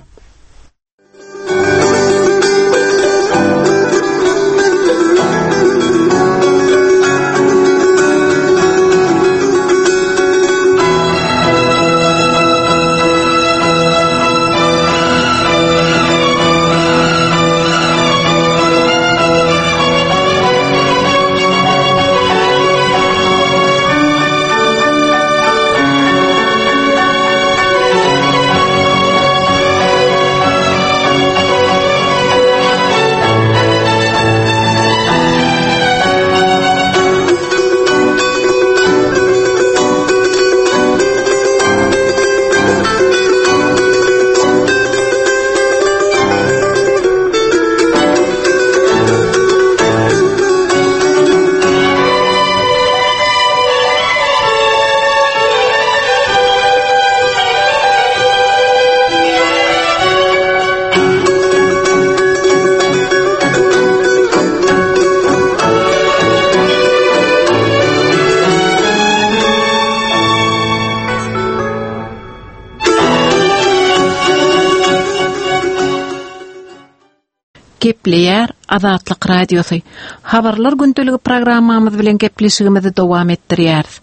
Gepleyer Azatlyk radiosu. Habarlar gündölügi programmamyz bilen gepleşigimizi dowam etdirýäris.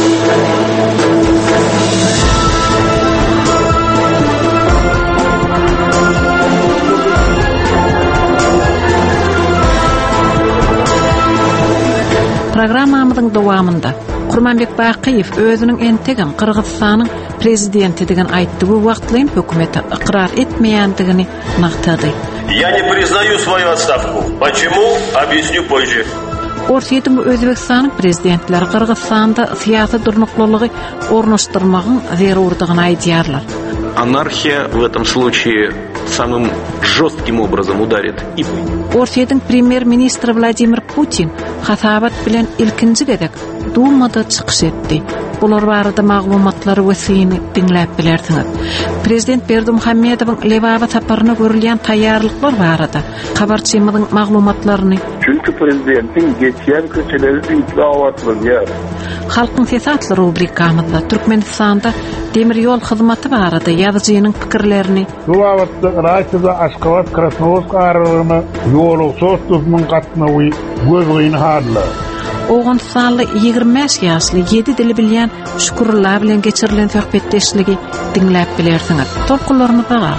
Programmamyzyň dowamında Kurmanbek Bakiyev özüniň entegen Kırgızstanyň prezidenti digen aýtdygy wagtlaýyn hökümeti ıqrar etmeýändigini naqtady. Я не признаю свою отставку. Почему? Объясню позже. Ortaýydy Özbekistanyň prezidentleri Kırgızstanda syýasy durnuklygy ornaşdyrmagyň zerurdygyny aýdýarlar. Анархия в этом случае самым жестким образом ударит. Ortaýydyň premier-ministri Vladimir Putin hasabat bilen ilkinji gedek Dumada çykyş etdi. Bular barada maglumatlary wesini dinläp bilersiňiz. Prezident Berdimuhammedowyň Lewaba saparyna görülýän taýýarlyklar barada habarçymyzyň maglumatlaryny Çünkü prezidentin geçýän köçeleri ýa. Halkyň sesatly rubrikamyzda Türkmenistanda demir ýol hyzmaty barada ýazyjynyň pikirlerini Bu wagtda Raýsyda Aşgabat Krasnoyarsk aralaryny ýolu sostupmyň gatnawy gözüni hadlar. Oğun sanlı ýygrimi beş ýaşly ýedi dili bilýän Şükürullah bilen geçirilen söhbetdeşligi dinläp bilersiňiz. Tolkunlaryny baga.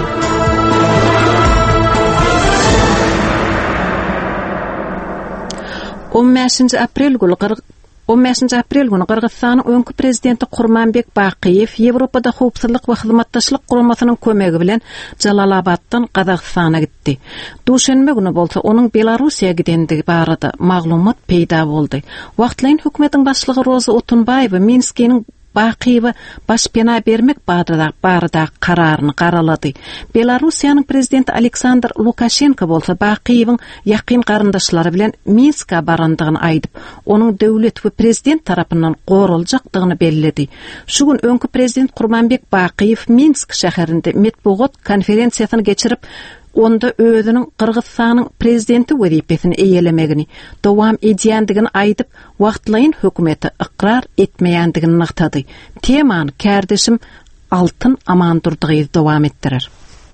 on beşinji aprel günü on beşinji aprel günü Kırgızstanyň öňkü prezidenti Kurmanbek Bakiyev Ýewropada howpsuzlyk we hyzmatdaşlyk guramasynyň kömegi bilen Jalalabaddan Kazakstana gitdi. Duşanbe günü bolsa onuň Belarusiýa gidendigi barada maglumat peýda boldy. Wagtlaýyn hökümetiň başlygy Roza Otunbayewa Minskiň Bakiyewa başpena bermek barada barada kararyny garalady. Belarusiýanyň prezidenti Aleksandr Lukashenko bolsa Bakiyewiň ýakyn garyndaşlary bilen Minska barandygyny aýdyp, onuň döwlet we prezident tarapyndan goruljakdygyny bellädi. Şu gün öňkü prezident Kurmanbek Bakiyew Minsk şäherinde metbuat konferensiýasyny geçirip, onda özünün Kırgızstanyň prezidenti wezipesini eýelemegini, dowam edýändigini aýdyp, wagtlaýyn hökümeti ıqrar etmeýändigini naqtady. Temany kärdeşim Altyn Amandurdygy dowam etdirer.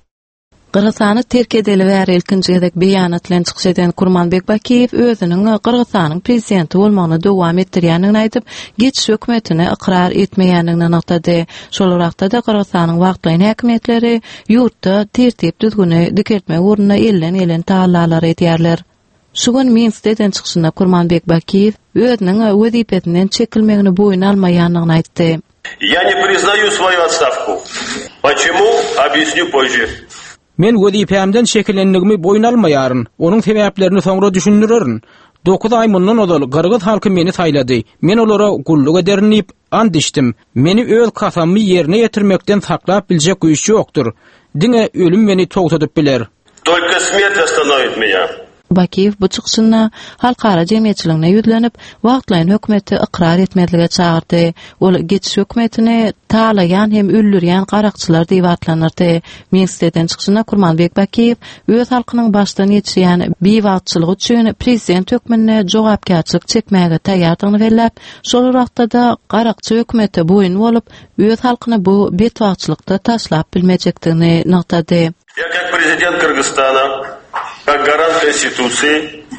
Kırgızstany terk edeli bäri ilkinji gedek beýanat bilen çykyş eden Kurmanbek Bakiyew özüniň Kırgızstanyň prezidenti bolmagyny dowam etdirýändigini aýdyp, geçiş hökümetini ıqrar etmeýändigini naqtady. Şol wagtda da Kırgızstanyň wagtlaýyn häkimetleri ýurtda tertip düzgüni dikertmek ugruna ellen ellen taýýarlar edýärler. Şu gün Minskden çykyşynda Kurmanbek Bakiyew özüniň wezipesinden çekilmegini boyun almaýandygyny aýtdy. Я не признаю свою отставку. Почему? Объясню позже. Men wezipemden şekillenligimi boyun almaýaryn. Onuň sebäplerini soňra düşündirerin. dokuz ay mundan odal Kırgız halky meni saýlady. Men olara gulluk ederinip and içdim. Meni öz kasammy ýerine ýetirmekden saklap biljek güýç ýokdur. Diňe ölüm meni togsadyp biler. Только смерть остановит меня. Bakiyew bu çykyşyna halkara jemgyýetçiligine ýüzlenip, wagtlaýyn hökümeti ıqrar etmedlige çağırdy. Ol geçiş hökümetini taýýan hem öldürýän garakçylar diýip atlanyrdy. Minskden çykyşyna Kurmanbek Bakiyew öz halkynyň başdan geçýän biwagtçylygy üçin prezident hökümine jogapkärçilik çekmäge taýýardygyny belläp, şol wagtda da garakçy hökümeti boyun bolup, öz halkyny bu betwagtçylykda taşlap bilmejekdigini naqtady. Я как президент Кыргызстана, как гарант Конституции,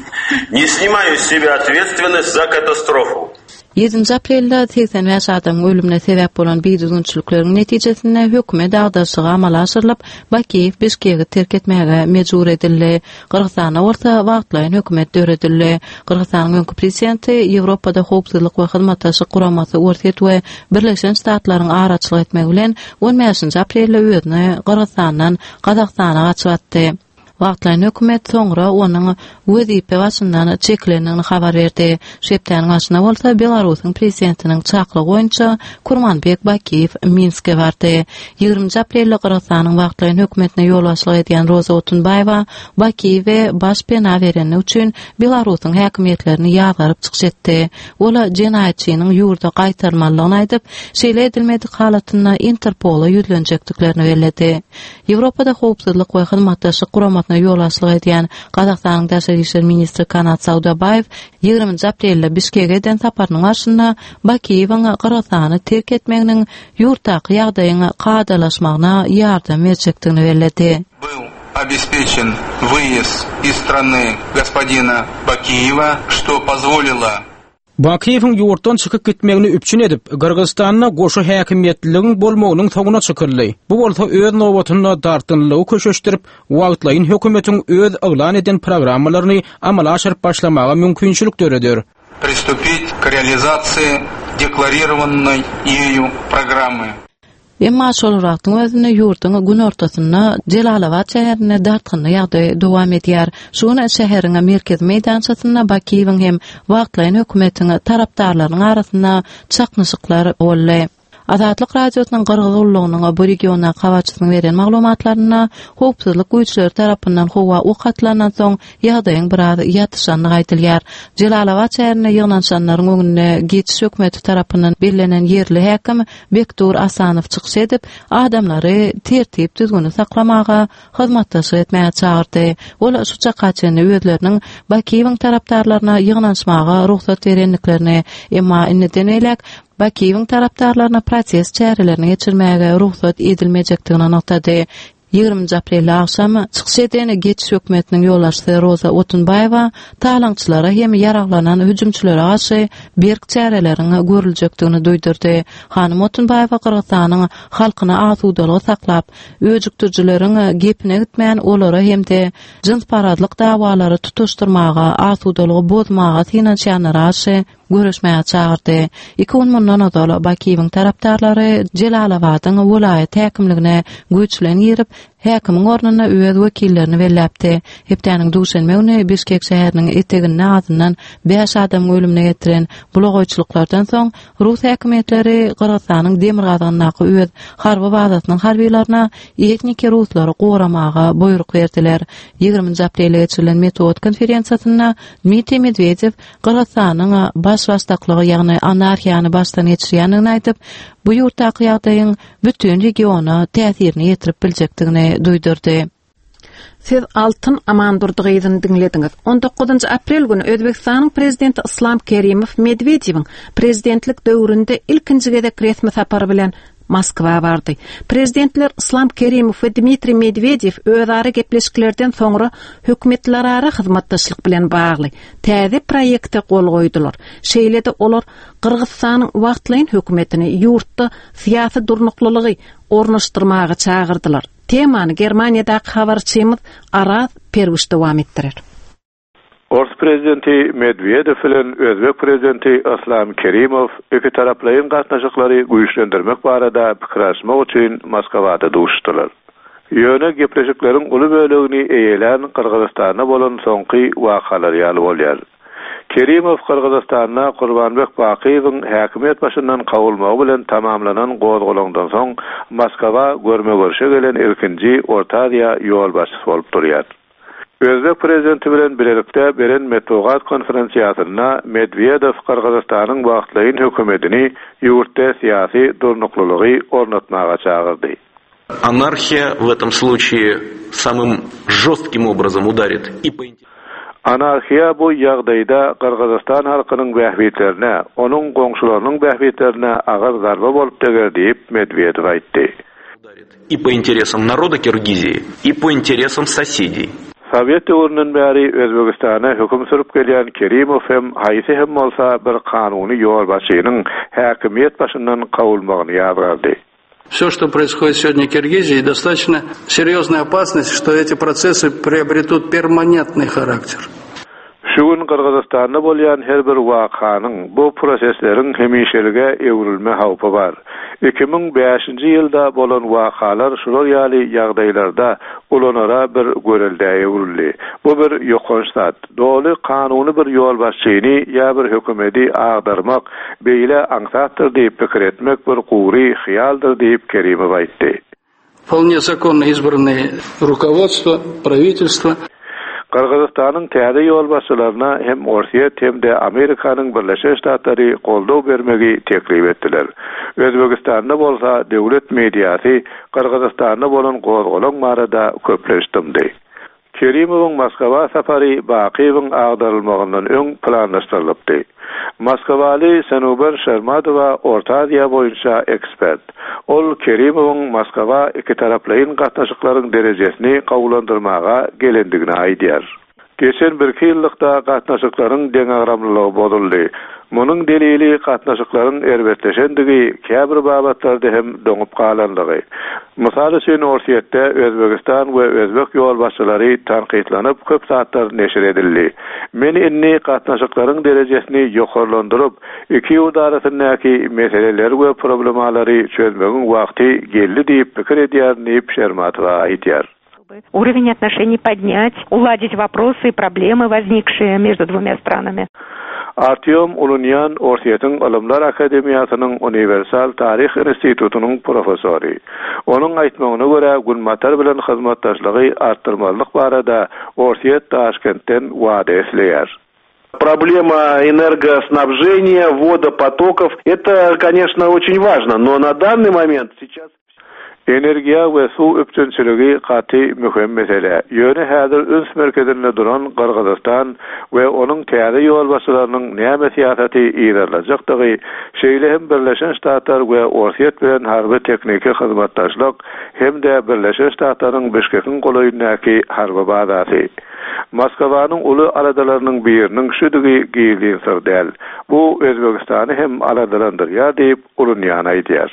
не снимаю с себя ответственность за катастрофу. ýedinji aprelde seksen beş adamyň ölümine sebäp bolan biýdüzgünçilikleriň netijesinde hökümet agdaşygy amala aşyrylyp, Bakiyew Bişkek'i terk etmäge mejbur edildi. Kırgızstana orta wagtlaýyn hökümet döredildi. Kırgızstanyň öňkü prezidenti Ýewropada howpsuzlyk we hyzmatdaşlyk guramasy ortaýat we Birleşen Ştatlaryň araçylyk etmegi bilen on beşinji aprelde özüni Kırgızstandan Kazakstana gaçypdy. Wagtlaýyn hökümet soňra onuň wezipe başyndan çekilendigini habar berdi. Şepden başyna bolsa Belarusyň prezidentiniň çaklygy boýunça Kurmanbek Bakiyew Minske bardy. ýygrimi aprelde Kırgızstanyň wagtlaýyn hökümetine ýol başlyk edýän Roza Otunbayewa Bakiyewe baş pena bereni üçin Belarusyň häkimetlerini ýazyp çykyş etdi. Ola jenaýetçiniň ýurda gaýtarmalygyny aýdyp, şeýle edilmedik halatyna Interpola ýüzlenjekdiklerini bellädi. Ýewropada howpsuzlyk we hyzmatdaşlyk guramasyna ýol başlyk edýän Kazakstanyň Daşary işler ministri Kanat Saudabayew ýygrimi aprelde Bişkek'e eden saparynyň başynda Bakiyewiň Kırgızstany terk etmeginiň ýurtdaky ýagdaýyny gadalaşmagyna ýardam berjekdigini bellädi. обеспечен выезд из страны господина Бакиева, что позволило Bakiyev'in yurtdan çıkıp gitmegini üpçün edip, Qırgızstanna goşu häkimiýetliginiň bolmagynyň togyna çykyrly. Bu bolsa öz nowatyna dartynlygy köşeşdirip, wagtlaýyn hökümetiň öz aglan eden programmalaryny amala aşyryp başlamaga mümkinçilik döreder. Приступить к реализации декларированной ею программы. Emma şolratyň özüne ýurtyň gün ortasyna Jelalabad şäherine dartgyny ýagdaý dowam edýär. Şuna şäheriň merkez meýdançasyna Bakiýewiň hem wagtlaýyn hökümetiň tarapdarlarynyň arasynda çaknyşyklar boldy. Azatlyk radiosynyň Qırgyz ullugynyň bu regiona hawaçysynyň beren maglumatlaryna howpsuzlyk güýçleri tarapyndan howa okatlanan soň ýagdaýyň biraz ýatyşanyny aýdylýar. Jelalabad şäherine ýygnanşanlaryň öňüne geçiş hökümeti tarapyndan belirlenen ýerli häkim Bektur Asanow çykyş edip, adamlary tertip düzgünü saklamaga, hyzmatdaşyk etmäge çağırdy. Ol şu çakaçyny özleriniň Bakiýewiň tarapdarlaryna ýygnanşmaga ruhsat berenliklerini, emma inneden elek Bakiýewiň tarapdarlaryna proses çärelerini geçirmäge ruhsat edilmejekdigini anotady. ýygrymynjy aprel akşamy çykyş eden geçiş hökümetiniň ýolbaşçysy Roza Otunbaýewa talaňçylara hem ýaraklanan hüjümçilere garşy berk çärelerini görüljekdigini duýdurdy. Hanym Otunbaýewa Qırgyzstanyň halkyna asudalygy saklap, öjükdirjileriň gepine gitmän olara hem de jins paradlyk dawalary tutuşdurmaga, asudalygy bozmaga finansiýanlara garşy görüşmäge çağırdy. iki gün mundan öňe Bakiýewiň tarapdarlary Jelalabadyň welaýat häkimligine güýçlen ýerip, häkimiň ornuna öz wekillerini belläpdi. Hepdeniň duşanma güni Bişkek şäheriniň etegine azyndan beş adam ölümine getiren bulogoýçylyklardan soň Rus häkimetleri Qırgyzstanyň demir gazynyňky öz harby bazasynyň harbiýlaryna etnik ruslary goramaga buyruk berdiler. ýygrymynjy aprel geçirilen metod konferensiýasyna Dmitri Medvedev Qırgyzstanyň baş başdaklygy ýagny anarhiýany başdan geçirýänini aýdyp, bu ýurtdaky ýagdaýyň bütün regiona täsirini ýetirip biljekdigini duýdurdy. Siz altın amandurdygyny dinlediňiz. on dokuzunçy aprel günü Özbekistanyň prezidenti Islam Kerimow Medvedewiň prezidentlik döwründe ilkinji gezek resmi sapary bilen Moskwa bardy. Prezidentler Islam Kerimow we Dmitri Medvedev özara gepleşiklerden soňra hökümetlerara hyzmatdaşlyk bilen bagly täze proýekte gol goýdular. Şeýlede olar Qırgyzstanyň wagtlaýyn hökümetini ýurtda syýasy durnuklylygy ornaşdyrmaga çağırdylar. Temany Germaniýadaky habarçymyz Araz Perwiş dowam etdirer. Ors prezidenti Medvedev bilen Özbek prezidenti Islam Kerimow iki taraplaryň gatnaşyklary güýçlendirmek barada pikirleşmek üçin Moskwada duşdylar. Ýöne gepleşikleriň uly bölegini eýelen Qırgyzstana bolan soňky wakalary ýaly bolýar. Kerimow Qırgyzstana Gurbanbek Bakiýewiň häkimet başyndan kawulmagy bilen tamamlanan gozgolangdan soň Moskwa görme görüşe gelen ilkinji Orta Aziýa ýolbaşçysy bolup durýar. Özbek prezidenti bilen birlikde beren Metowgat konferensiýasyna Medvedew Qırgyzstanyň wagtlaýyn hökümetini ýurtda syýasy durnuklylygy ornatmaga çağırdy. Анархия в этом случае самым жестким образом ударит и по Anarhiya bu ýagdaýda Qırgyzstan halkynyň bähbitlerine, onuň goňşularynyň bähbitlerine agyr zarba bolup teger diýip Medvedew aýtdy. И по интересам народа Киргизии, и по интересам соседей. Sovet döwründen bäri Özbekistana höküm sürüp gelýän Kerimow hem haýsy hem bolsa bir kanuny ýolbaşçynyň häkimiýet başyndan kawulmagyny ýadrady. Все, что происходит сегодня в Киргизии, достаточно серьезная опасность, что эти процессы приобретут перманентный характер. Şugun Qırgyzstanda bolýan her bir wakanyň bu prosesleriň hemişelige ewrilme hawpy bar. iki ming beşinji ýylda bolan wakalar şular ýaly ýagdaýlarda ulanara bir görelde ewrildi. Bu bir ýokançsat. Doly kanuny bir ýolbaşçyny ýa bir hökümeti agdarmak, beýle aňsatdyr diýip pikir etmek bir guwry hyýaldyr diýip Kerimow aýtdy. Вполне законно избранные руководство, правительство. Qırgyzstanyň täze ýolbaşçylaryna hem Orsiýet hem de Amerikanyň Birleşik Ştatlary goldaw bermegi teklip etdiler. Özbekistanda bolsa döwlet mediýasy Qırgyzstanda bolan gozgolan barada köpleşdirdi. Kerimowyň Moskwa sapary Bakiýewiň agdarylmagyndan öň planlaşdyrylypdy. Moskvalı Sanubar Sharmadova Orta Asiya boyunca ekspert. Ol Kerimov'un Moskva iki taraplayın gatnaşıklaryň derejesini gowlandyrmaga gelendigini aýdýar. Geçen bir ýylda gatnaşyklaryň deň agramlylygy bozuldy. Munyň delili gatnaşyklaryň erbetleşendigi, käbir babatlarda hem doňup galandygy. Mysal üçin Orsiýetde Özbegistan we Özbek ýol başçylary tanqidlanyp köp saatlar neşir edildi. Men inni gatnaşyklaryň derejesini ýokarlandyryp, iki ýurt arasyndaky meseleler we problemalary çözmegiň wagty geldi diýip pikir edýär Nip Shermatova aýdýar. Уровень отношений поднять, уладить вопросы и проблемы, возникшие между двумя странами. Artyom Ulunyan Orsiýetyň Ilmler Akademiýasynyň Universal Tarih Institutunyň professory. Onuň aýtmagyna görä, Gulmatar bilen hyzmatdaşlygy artdyrmalyk barada Orsiýet Taşkentden wada esleýär. Проблема энергоснабжения, водопотоков – это, конечно, очень важно, но на данный момент сейчас... Energiýa we suw öpçünçiligi gaty möhem mesele. Ýöne häzir üns merkezinde duran Gyrgyzstan we onuň täze ýol başçylarynyň näme siýasaty ýerleşikdigi, şeýle hem Birleşen Ştatlar we Orsiýet bilen harby tekniki hyzmatdaşlyk hem-de Birleşen Ştatlaryň Bişkekiň golaýyndaky harby bazasy. Moskowanyň uly aradalarynyň biriniň şudygy giýilýän sır däl. Bu Özbegistany hem aradalandyrýar diýip Ulunyan aýdýar.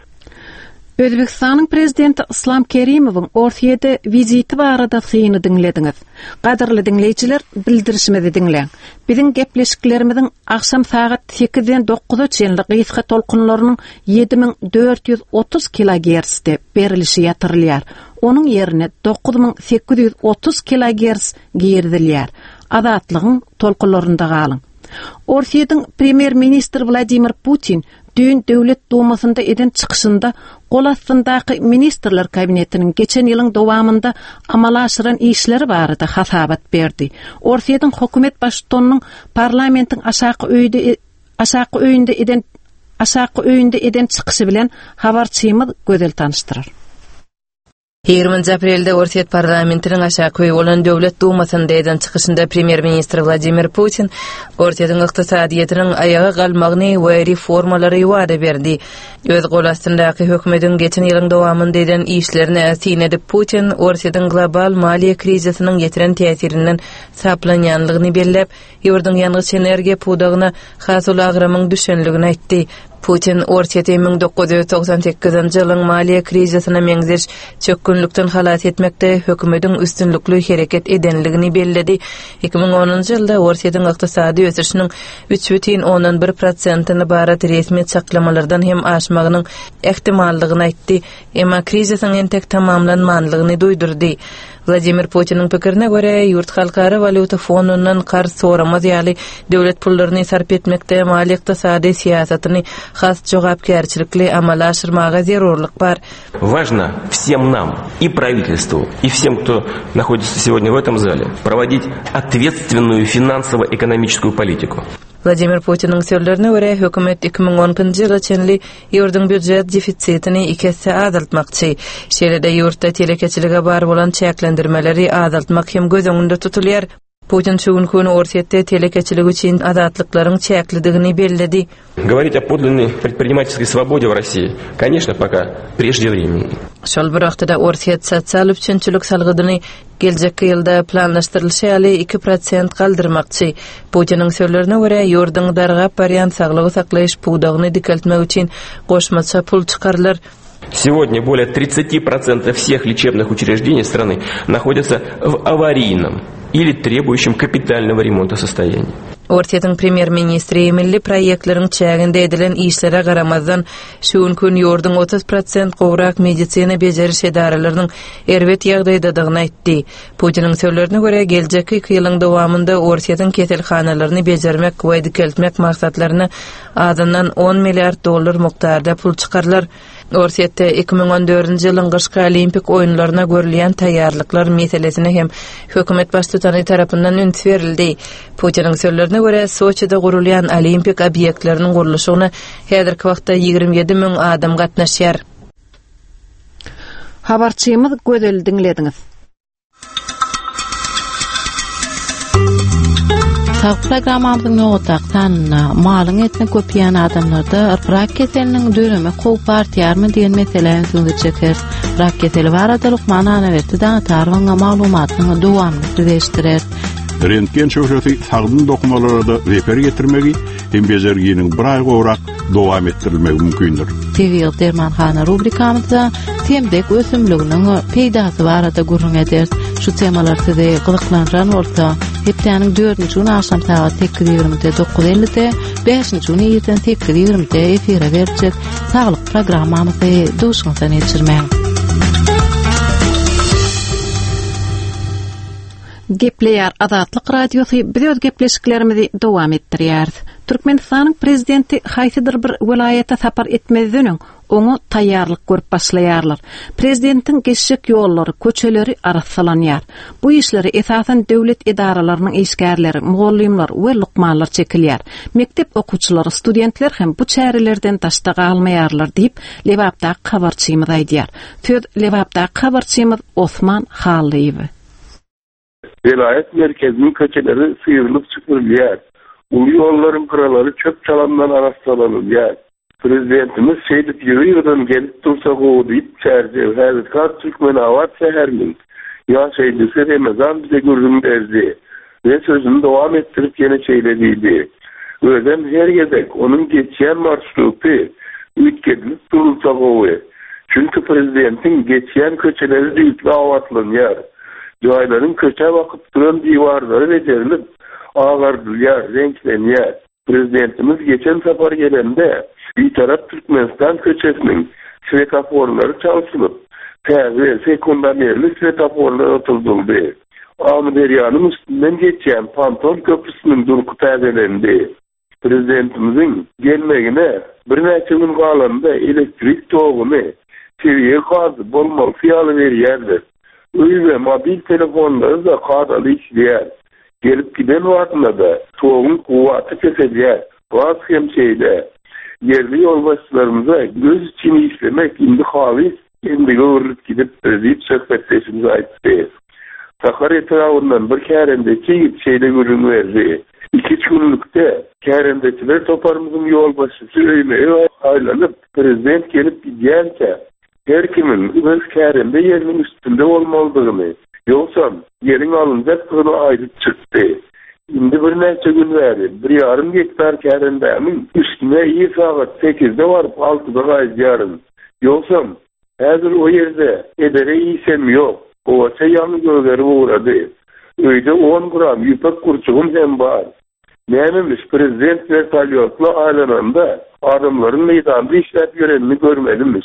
Özbekistanyň prezidenti Islom Kerimowyň Orsiýede viziti barada syny diňlediňiz. Gaderli diňleýijiler, bildirişimizi diňläň. Biziň gepleşiklerimiziň akşam saat sekizden dokuza çenli gysga tolkunlarynyň ýedi miň dört ýüz otuz kilohertzde berilişi ýatyrylýar. Onuň ýerine dokuz miň sekiz ýüz otuz kilohertz giýirilýär. Azatlygyň tolkunlarynda galyň. Orsiýetin premier ministr Vladimir Putin Dün Döwlet Dumasynda eden çykyşynda gol astyndaky ministrler kabinetiniň geçen ýylyň dowamynda amala aşyran işleri barada hasabat berdi. Orsiýetin hökümet başçynyň parlamentiň aşaky öýünde aşaky öýünde eden aşaky öýünde eden çykyşy bilen habarçymyz gözel tanıştyrar. yirminji aprelde Orsiýet parlamentiniň aşaky bolan Döwlet Dumasynda eden çykyşynda premier ministr Vladimir Putin Orsiýetin ykdysadyýetiniň ayaga galmagyny we reformalary wada berdi. Öz gol astyndaky hökümetiň geçen ýylyň dowamynda eden işlerini äsin edip Putin Orsiýetin global maliýe krizisiniň getiren täsirinden saplanýanlygyny bellep, ýurduň ýangy energiýa pudagyna has ol agramyň düşenligini aýtdy. Putin Orsiýeti bin dokuz ýüz toksan sekizinji ýylyň maliýe krizisine meňzeş çökkünlükden halat etmekde hökümetiň üstünlükli hereket edenligini belledi. iki bin onunji ýylda Orsiýetiň ykdysady ösüşiniň üç бүтүн ондон bir prosentyny barat resmi çaklamalardan hem aşmagynyň ehtimallygyny aýtdy. Emma krizisiň entek tamamlanmanlygyny duýdurdy. Vladimir Putin'in pikirine göre yurt halkara valuta fonundan qarz soramaz ýaly döwlet pullaryny sarp etmekde maliýe ykdysady siýasatyny has jogapkärçilikli amala aşyrmaga zerurlyk bar. Важно всем нам, и правительству, и всем, кто находится сегодня в этом зале, проводить ответственную финансово-экономическую политику. Vladimir Putin'in sözlerine göre hökümet iki bin onunji ýyla çenli ýurdun büdjet defisitini ikisi azaltmakçy. Şeýle-de ýurtda telekeçilige bar bolan çäklendirmeleri azaltmak hem göz öňünde tutulýar. Putin şugun köni Orsiýetde telekeçilik üçin azatlyklaryň çäklidigini belledi. Говорить о подлинной предпринимательской свободе в России, конечно, пока преждевременно. Şol bir wagtda Orsiýet sosial üçinçilik salgydyny geljek ýylda planlaşdyrylşy ýaly iki prosent galdyrmakçy. Putiniň sözlerine görä ýurduň dargap barýan saglygy saklaýyş pudagyny dikeltmek üçin goşmaça pul çykarlar. Сегодня более тридцать процентов всех лечебных учреждений страны находятся в аварийном или требующем капитального ремонта состоянии. Orsiýetiň premier ministri milli proýektleriň çäginde edilen işlere garamazdan şuň gün ýurduň otuz prosent gowrak medisina bejeriş edaralarynyň erbet ýagdaýdadygyny aýtdy. Putiniň sözlerine görä geljek iki ýylyň dowamynda Orsiýetiň keselhanalaryny bejermek we dikeltmek maksatlaryna azyndan on milliard dollar mukdarda pul çykarlar. Orsiýetde iki bin on dördünji ýylyň gyşky olimpik oýunlaryna görülýän taýýarlyklar meselesine hem hökümet başçysy tarapyndan üns berildi. Putiniň sözlerine görä Soçida gurulýan olimpik obýektleriniň guruluşyna häzirki wagtda ýigirme ýedi miň adam gatnaşýar. Habarçymyz gözel diňlediňiz. Tag programmamyzyň nowataqtanna malyň etne köpýän adamlarda rak keseliniň dönemi gowy partiýarmy diýen meseleň üstünde çeker. Rak keseli barada Lukman Anawerdi da tarwanga maglumatyny dowamly düzleşdirer. Rentgen şöhreti sagdyn dokumalarda reper getirmegi hem bezerginiň bir ay gowrak dowam etdirilmegi mümkindir. Tevil Dermanxana rubrikamyzda temdek ösümliginiň peýdasy barada gurrun eder. Şu temalar sizi gyzyklandyran bolsa, hepdeniň dördünçi gün akşam saat sekiz ýigrimide dokuz elli'de, beşinçi gün ýerden sekiz ýigrimide efire berjek saglyk programmamyzy duşňyzdan geçirmäň. Gepleýär Azatlyk radiosy biz gepleşiklerimizi dowam etdirýär. Türkmenistanyň prezidenti haýsydyr bir welayata sapar etmezdiň oňa taýýarlyk görüp başlaýarlar. Prezidentiň geçişik ýollary, köçeleri arassalanýar. Bu işleri esasen döwlet idaralarynyň eşgärleri, mugallimler we lukmanlar çekilýär. Mektep okuwçylary, studentler hem bu çärelerden taşda galmaýarlar diýip Lewapda habarçymyz aýdýar. Söz Lewapda habarçymyz Osman Halyýew. Vilayet merkezinin köçeleri sıyrılıp süpürülýär. Ulu ýolların kıralary çöp çalamdan arassalanýar. Prezidentimiz Seýdip ýygydan gelip dursa gowy diýip çärje häzirki Türkmen awat şäheriniň ýaşaýdyse Ramazan bize görünüm berdi ve sözünü dowam ettirip ýene çeýlediydi. Özem her gezek onuň geçýän marşruty üýtkedilip durulsa gowy. Çünki prezidentiň geçýän köçeleri diýip awatlanýar. Joylaryň köçe wakyp duran diwarlary bejerilip agardylýar, renklenýär. Prezidentimiz geçen sapar gelende bir taraf Türkmenistan köçesinin svetoforlary çalşylyp, täze sekundamerli svetoforlar oturdyldy. Amderýanyň üstünden geçýän Panton köprüsiniň durky täzelendi. Prezidentimizin gelmegine bir näçe gün galanda elektrik toguny seviýe gazy bolmaly fiýaly berýärler. Öý we mobil telefonlary da gadaly işleýär. Gelip giden wagtynda da togyň kuwaty keselýär. Gaz hem şeýle yerli ýolbaşçylarymyza göz için işlemek indi halis endi görüp gidip diýip söhbetleşimiz aýtdy. Tahar etrafyndan bir kärendeki şeýle görünüp berdi. İki günlükde kärendekler toparmyzyň ýolbaşçysy öýmeye aýlanyp prezident gelip gidýänçe her kimin öz kärende yerinin üstünde bolmalydygyny, ýoksa ýeriň alınjakyny aýdyp çykdy. Indi bir näçe gün bäri bir ýarym hektar kärendämiň üstüne ýa saat sekizde baryp altyda gaýdýaryn. Ýoksa häzir o ýerde edere ýysem ýok. Owaça ýany gögeri uğrady. Öýde on gram ýüpek kurçugum hem bar. Nämemiş prezident vertolyotla aýlananda adamlaryň meýdanda işläp ýörenini görmelimiş.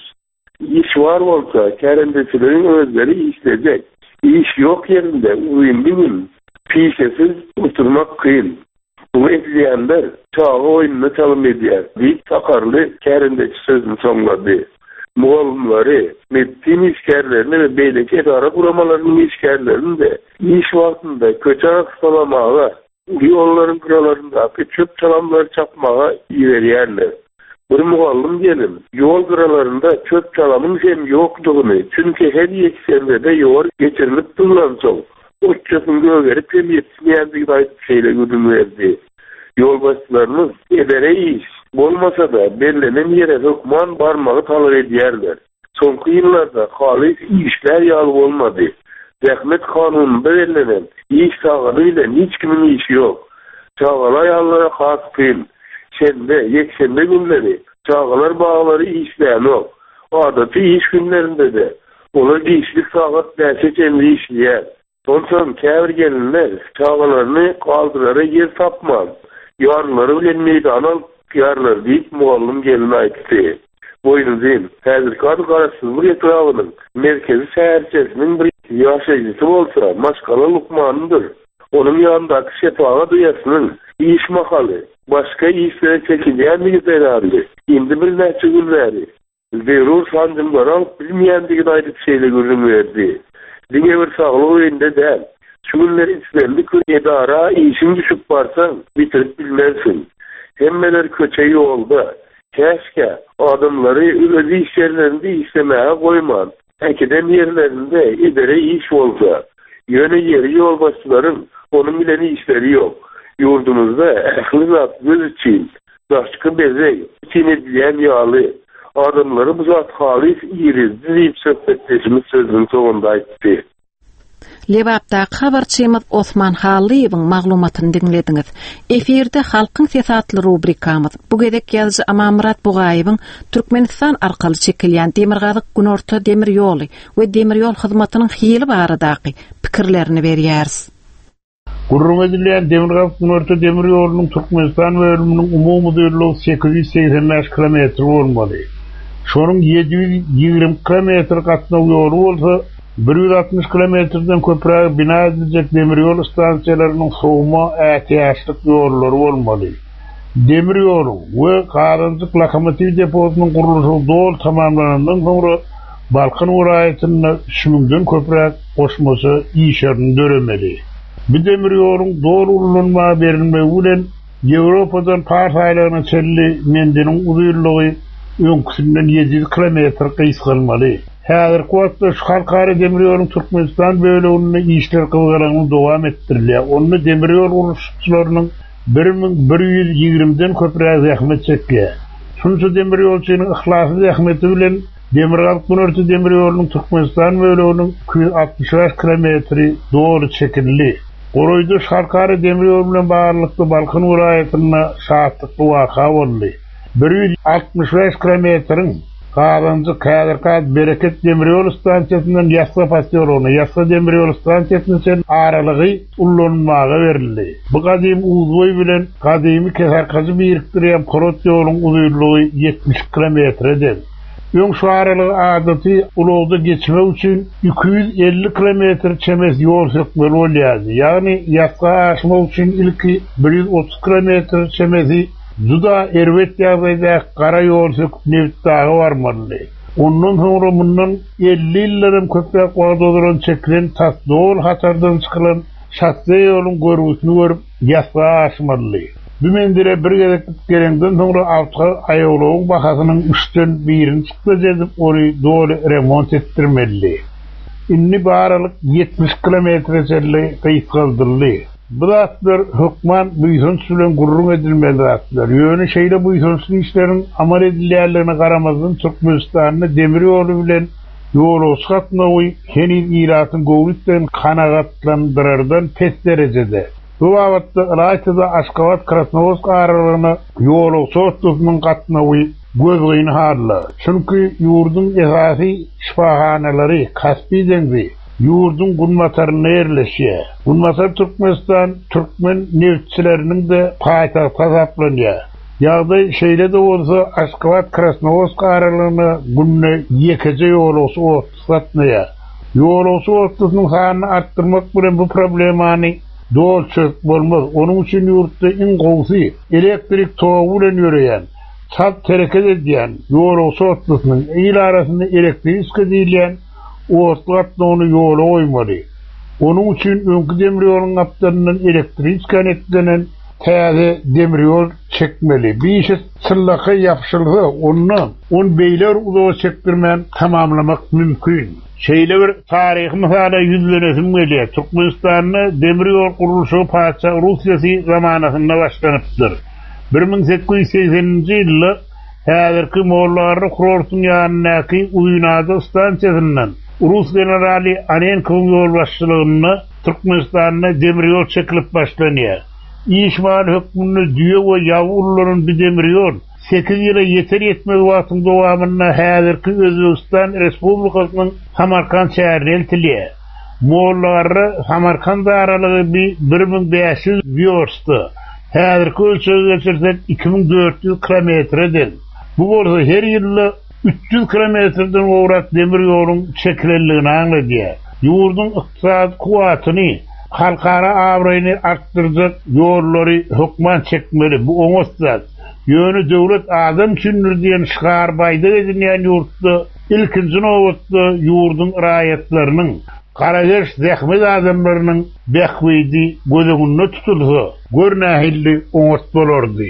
İş var olsa kärendekileriň özleri işlejek. İş ýok ýerinde uýundyň pişesiz oturmak kıyın. Bu etleyenler çağı oyununu çalım edýär. Bir takarlı kärendeki sözünü soňlady. Mugallimleri, medeni işgärlerini ve beýleki edara kuramalarının işgärlerini de iş wagtynda köçe salamaga, ýollaryň kıralarında çöp çalamlar çapmaga ýerýärler. Bir mugallim gelin, ýol kıralarında çöp çalamyň hem ýokdugyny, çünki her ýekşerde de ýol geçirilip duran soň uççasını gögerip hem yetişmeýändigi aýdyp şeýle görünüp berdi. Ýolbaşçylarymyz edere iş bolmasa da bellenen ýere hökman barmagy talap edýärler. Soňky ýyllarda halis işler ýaly bolmady. Zähmet kanununda bellenen iş sagary bilen hiç kimin işi ýok. Çağala ýallara has kyn. Şende, yekşende günleri çağalar bağlary işlänok. Adaty iş günlerinde de olar işlik sagat däşeçenli işleýär. Sonson käbir gelinler çağalaryny galdyrara yer tapman. Ýarlary bilen meýdana ýarlar diýip mugallim gelin aýtdy. Boýnuzyn häzirki garaşsyz bir etrawynyň merkezi şäherçesiniň bir ýaşaýjysy bolsa, Maşgala Lukmandyr. Onuň ýanyndaky şefaga duýasynyň iş mahaly başka işlere çekilýändigi belärli. Indi bir näçe gün bäri zerur sanjymlar alyp bilmeýändigini aýdyp şeýle görünüp berdi. Diňe bir saglyk öýünde däl. Şu günleri islendik edara işin düşüp barsaň bitirip bilmersin. Hemmeler köçe ýolda. Käşke adamlary öz iş ýerlerinde işlemäge goýman. Ekiden ýerlerinde edere iş bolsa, ýöne ýeri ýolbaşçylaryň onuň bilen işleri ýok. yurdumuzda ahli göz için başka bezey çinediyen yağlı adamları bu zat halis irizdi deyip söhbetleşimiz sözünün sonunda aytdı. Lebapda habarçymyz Osman Halyýewiň maglumatyny dinlediňiz. Eferde halkyň sesatly rubrikamyz. Bu gedek ýazyjy Amamrat Bugaýewiň Türkmenistan arkaly çekilýän demirgazyk günorta demir ýoly we demir ýol hyzmatynyň hyly baradaky pikirlerini berýäris. Gurrun edilýän demirgazyk günorta demir ýolunyň Türkmenistan bölüminiň umumy döwrlügi sekiz yüz seksen beş kilometr bolmaly. Şonuň yedi yüz ýigirme kilometr gatnaw ýolu bolsa bir yüz altmış kilometrden köprä bina edilecek demir ýol stansiýalarynyň sowma ähtiýaçlyk ýollary bolmaly. Demir ýolu we Garanjyk lokomotiv deposynyň gurulşy dol tamamlanandan soňra Balkan welaýatyna üç miňden köprä goşmasy işlerini döremeli. Bu demir ýoluň dol ulanma berilmegi bilen Ýewropadan Pars aýlagyna çelli mendeniň uzunlygy öňküsinden yedi yüz kilometr gysgalmaly. Häzir kuwatda şu halkara demir ýoluň Türkmenistan bölümine işler kılgalaryny dowam etdirilýär. Onu demir ýol uruşçylarynyň bir min bir yüz ýigrimeden köprä zähmet çekýär. Şunça demir ýolçynyň ihlasy zähmeti bilen demirgazyk günorta demir ýolunyň Türkmenistan bölüminiň iki yüz altmış beş kilometri dogry çekildi. Goroýda halkara demir ýol bilen barlykly Balkan welaýatyna şahatlyk waka boldy. bir yüz altmış beş kilometriň Galanjyk Käderkat Bereket demir ýol stansiýasynyň ýasga pastiýoruny, ýasga demir ýol stansiýasynyň aralygy ullanmaga berildi. Bu gadim uzwy bilen gadymy Käderkaty birikdirýän Korot ýolunyň uzunlygy yetmiş kilometreden. Öň şu aralygy adaty ulagda geçmek üçin iki yüz elli kilometr çemes ýol sökmeli bolýar. Ýagny ýasga aşmak üçin ilki bir yüz otuz kilometr çemesi Juda erwet ýagdaýda gara ýol söküp nevitdagy barmaly. Ondan soňra mundan elli ýyllarym köpek wagtdan çekilen tasdol hatardan çykylan şahsy ýoluň görgüsini görüp ýasga aşmaly. Bu mendire bir gezek gerenden soňra awtga aýaglaryň bahasynyň üçden birini çykdyp ory dogry remont etdirmeli. Inni baralyk yetmiş kilometrçeli gysgaldyrly. Bu zatlar hukman buyurun bilen gurrun edilmeli zatlar. Ýöne şeýle buyurun işleriň amal edilýärligine garamazdan Türkmenistanyň demir ýolu bilen ýol gatnawy henüz iratyň gowlukdan kanagatlandyrardan pes derejede. Bu wagtda Raýatyda Aşgabat Krasnoyarsk aralygyny ýol sotdygynyň gatnawy gözleýin harly. Çünki ýurdun esasy şifahanalary Kaspy deňzi Yurdun Gunmatarına yerleşiyor. Gunmatar Türkmenistan, Türkmen neftçilerinin de payitahtı hesaplanıyor. Yağda şeyle de olsa Aşgabat Krasnoyarsk aralığını günne yekece yolosu otuzatmaya. Yolosu otuzunun sahanını arttırmak bilen bu problemani doğal çözüp olmaz. Onun için yurtta in kovsi elektrik toğu bilen yürüyen, çat tereket ediyen yolosu otuzunun il arasında elektrik iskedilen Oğuzlatla onu yola oýmaly. Onun üçin öňkü demir ýoluň aptarından elektrik kanetlenen täze demir ýol çekmeli. Bir işe çyllaka ýapşylsa, onu on beýler uzağa çekdirmän tamamlamak mümkin. Şeýle bir taryhy mysala ýüzlenesim gelýär. Türkmenistanyň demir ýol gurulşy paça Russiýasy zamanasynda başlanypdyr. bir min sekkiz yüz sekseninji ýylda häzirki Mollary kurortuň ýanynaky Uýnada stansiýasyndan Rus generali Anenkowyň ýol başçylygyna Türkmenistanyň demir ýol çekilip başlanýar. İşmal hökmüni düýe we ýawurlaryň bir demir ýol sekiz ýyla ýeter ýetmez wagtyň dowamyna häzirki Özbegistan Respublikasynyň Samarkand şäherine eltilýär. Mollary Samarkand aralygy bir min beş yüz ýorstdy. Häzirki ölçegi geçirsek iki min dört yüz kilometreden. Bu bolsa her ýyly üç yüz kilometrden uğrat demir ýoluň çekilenligini aňladýar. Ýurdun ykdysady kuwatyny, halkara awraýyny artdyrjak ýollary hukman çekmeli. Bu oňosda ýöne döwlet adam üçindir diýen şygar baýda edilýän ýurtda ilkinji nowatda ýurdun raýatlarynyň Karageş zähmet adamlarynyň behwidi gözüňde tutulsa, görnähilli oňos bolardy.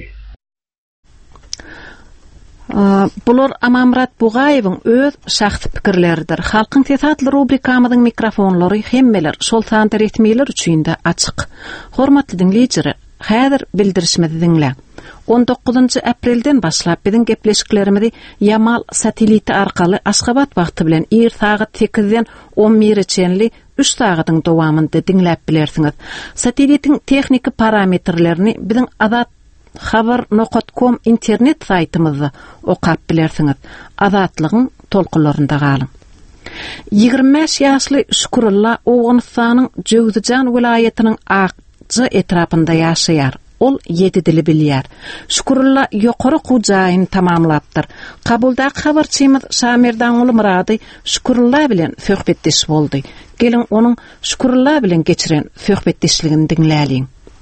Bular Amamrat Bugaýewiň öz şahsy pikirleridir. Halkyň sesatly rubrikamyzyň mikrofonlary hemmeler şol sanda retmeler üçin de açyk. Hormatly dinleýijiler, Häzir bildirişmedi dinle. on dokuzuncu aprelden başlap biziň gepleşiklerimizi Yamal sateliti arkaly Aşgabat wagty bilen er saat sekizden on bir çenli üç saatyň dowamında dinläp bilersiňiz. Satelitin texniki parametrlerini biziň azat habar nokta com internet saytymyzda okap bilersiňiz. Azatlygyň tolkunlarynda galyň. yigirme beş ýaşly Şükürullah Owganystanyň Jowzjan vilayatynyň Akçy etrapynda ýaşaýar. Ol yedi dili bilýär. Şükürullah ýokary gujaýyny tamamlapdyr. Kabuldaky habarçymyz Şamerdan uly Murady Şükürullah bilen söhbetdeş boldy. Gelin onuň Şükürullah bilen geçiren söhbetdeşligini dinläliň.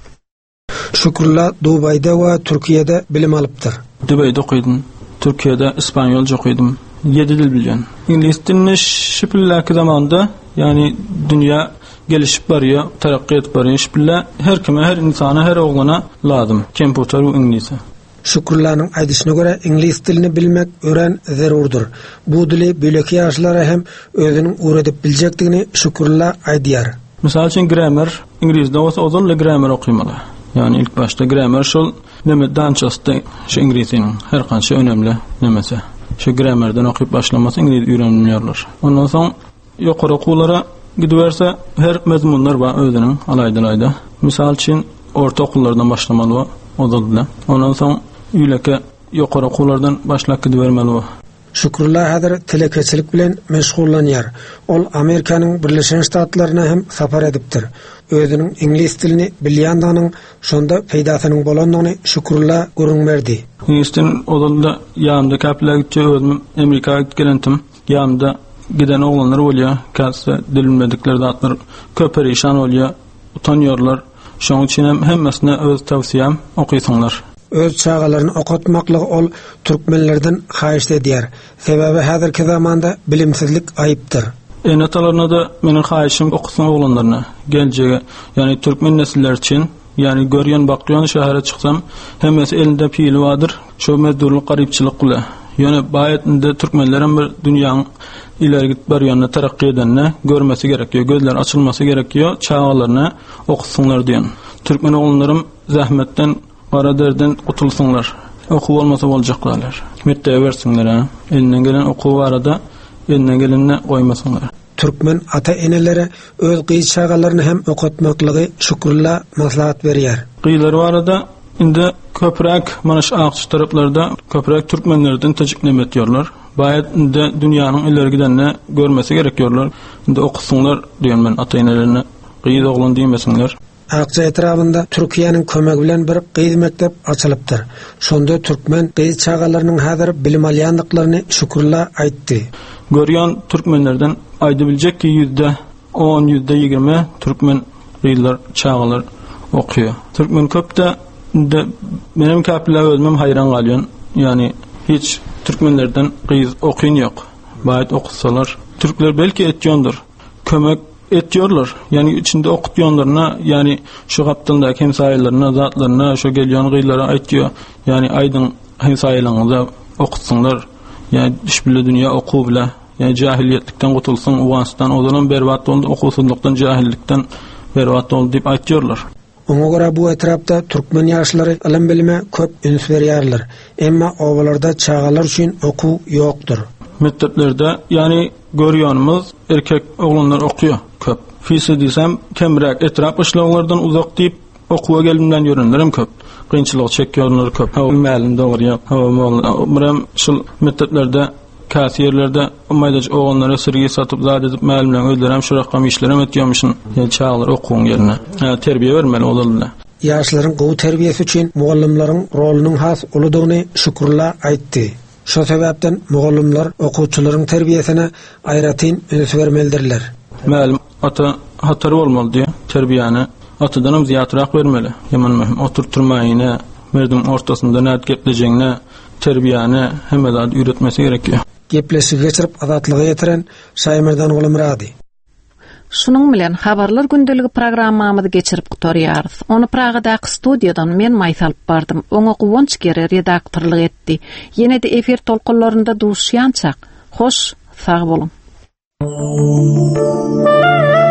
Şükürullah Dubayda we Türkiýede bilim alypdyr. Dubayda okudum. Türkiýede İspanyolca okudum. Yedi dil bilýän. İngiliz dilini şipillaki zamanda, yani dünya gelişip barıyor, terakki etip barıyor. Şipilla her kime, her insana, her oğlana lazım. Komputer ve İngilizce. Şükürlanyň aýdyşyna görä ingliz dilini bilmek ören zerurdur. Bu dili böleki ýaşlara hem özüniň öwredip biljekdigini Şükürllah aýdýar. Misal üçin grammar İngilizde bolsa ozanly grammar okuýmaly. Yani ilk başta grammar şol neme dançasty şu İngilizcenin her kança önemli nemese. Şu grammardan okuyup başlamasy İngiliz öğrenilýärler. Ondan soň ýokary okuwlara gidiverse her mezmunlar bar özüniň alaydalayda. Misal üçin orta okullardan başlamaly ozaldy. Ondan soň ýüleke ýokary okuwlardan başlap gidivermeli. Şükürullah häzir telekeçilik bilen meşgullanýar. Ol Amerikanyň Birleşen Ştatlaryna hem sapar edipdir. Özüniň ingliz dilini bilýändäniň şonda peýdasynyň bolandygyny Şükürullah görüňberdi. İngilizden odalda ýanymda käpler gitdi, özüm Amerikaga gitgendim. Ýanymda giden oglanlar bolýar, käse dilinmedikleri zatlar köp perişan bolýar, utanýarlar. Şoň üçin hem hemmesine öz tawsiýem okuýsaňlar. Öz çağalaryny okutmaklygy ol türkmenlerden haýyş edýär. Sebebi häzirki zamanda bilimsizlik aýypdyr. Enatalarına da meniň haýyşym okusun oglanlaryna, geljege, yani türkmen nesilleri için, yani görýän bakýan şähere çyksam, hemmesi elinde pili wadyr. Şo mezdurlyk garypçylyk kıla. Ýöne baýatynda türkmenlerin bir dünýäň ileri gitip barýanyna terakki edenine görmesi gerekýär, gözler açylmasy gerekýär, çağalaryna okusunlar diýen. Türkmen oglanlarym zähmetden, gara derden gutulsunlar. Okuw bolmasa boljaklar. Mektebe bersinler ha. Elinden gelen okuw arada, elinden gelenini goýmasyňlar. Türkmen ata-eneleri öz gyýçagalaryny hem okutmaklygy Şükürullah maslahat berýär. Gyýlar arada indi köprek mana şu Akçy taraplarda köprek türkmenlerden tejiknem etýärler. Baýat indi dünýäniň ileri gidenine görmesi gerekýärler. Indi okusunlar diýen men ata-enelerine gyýy oglan diýmesinler. Akçy etrafında Türkiýanyň kömegi bilen bir gyýy mektep açylypdyr. Şonda türkmen gyýçagalarynyň häzir bilim alýandyklaryny Şükürullah aýtdy. Görýän türkmenlerden aýdy biljek ki yüzde on, yüzde ýigirme türkmen gyýlar, çağalar okuýar. Türkmen köpde de benim käpler özüm hayran galýan. Yani hiç türkmenlerden gyýy okuyan ýok. Baýat okusalar, türkler belki etýändir. Kömek etýärler. Yani içinde okutýanlaryna, yani şu gapdyndaky hemsaýalaryna, zatlaryna, şu gelýän gyýlara aýtýar. Yani aýdyň hemsaýalaryňyza okutsunlar. Yani düşbile dünýä okuw bile, yani jahiliýetlikden gutulsun, uwansdan, odan berbat boldy, okuwsuzlukdan, jahillikden berbat boldy diýip aýtýarlar. Oňa görä bu etrapda türkmen ýaşlary ilim bilime köp üns berýärler. Emma owalarda çağalar üçin okuw ýokdur. Mekteplerde yani görýänimiz erkek oglanlar okuýar köp. Fise diýsem kemrek etrap işlaglardan uzak diýip okuwa gelimden ýörenler hem köp. Kynçylyk çekýänler köp. Hawa mälim dogry, hawa mälim şol mekteplerde kasiyerlerde maýdaç oglanlara sirgi satyp zat edip mälimden özlerem şu rakam işlerem etýärmişin. Yani çağlar okuwun ýerine. Ha terbiýe bermeli olaldylar. Ýaşlaryň gowy terbiyesi üçin mugallimlaryň rolunyň has uludygyny Şükürullah aýtdy. Şu sebäpden mugallimler okuwçylaryň terbiyesine aýratyn öňe bermelidirler. Mälim ata hatary bolmaly diýe terbiýany atadanam ziýatrak bermeli. Ýaman möhüm oturtmaýyny, merdum ortasynda näde geplejeňini, terbiyany hemme zat üretmesi gerekýär. Gepleşip geçirip azatlygy ýetiren Şaýmerdan uly Murady. Şunun bilen habarlar gündeligi programmamyzy geçirip gutarýarys. Onu Pragadaky studiýadan men maýsalyp bardym. Oňa gowunç gerer redaktorlyk etdi. Ýene de efir tolkunlarynda duşýançak. Hoş, sag bolun.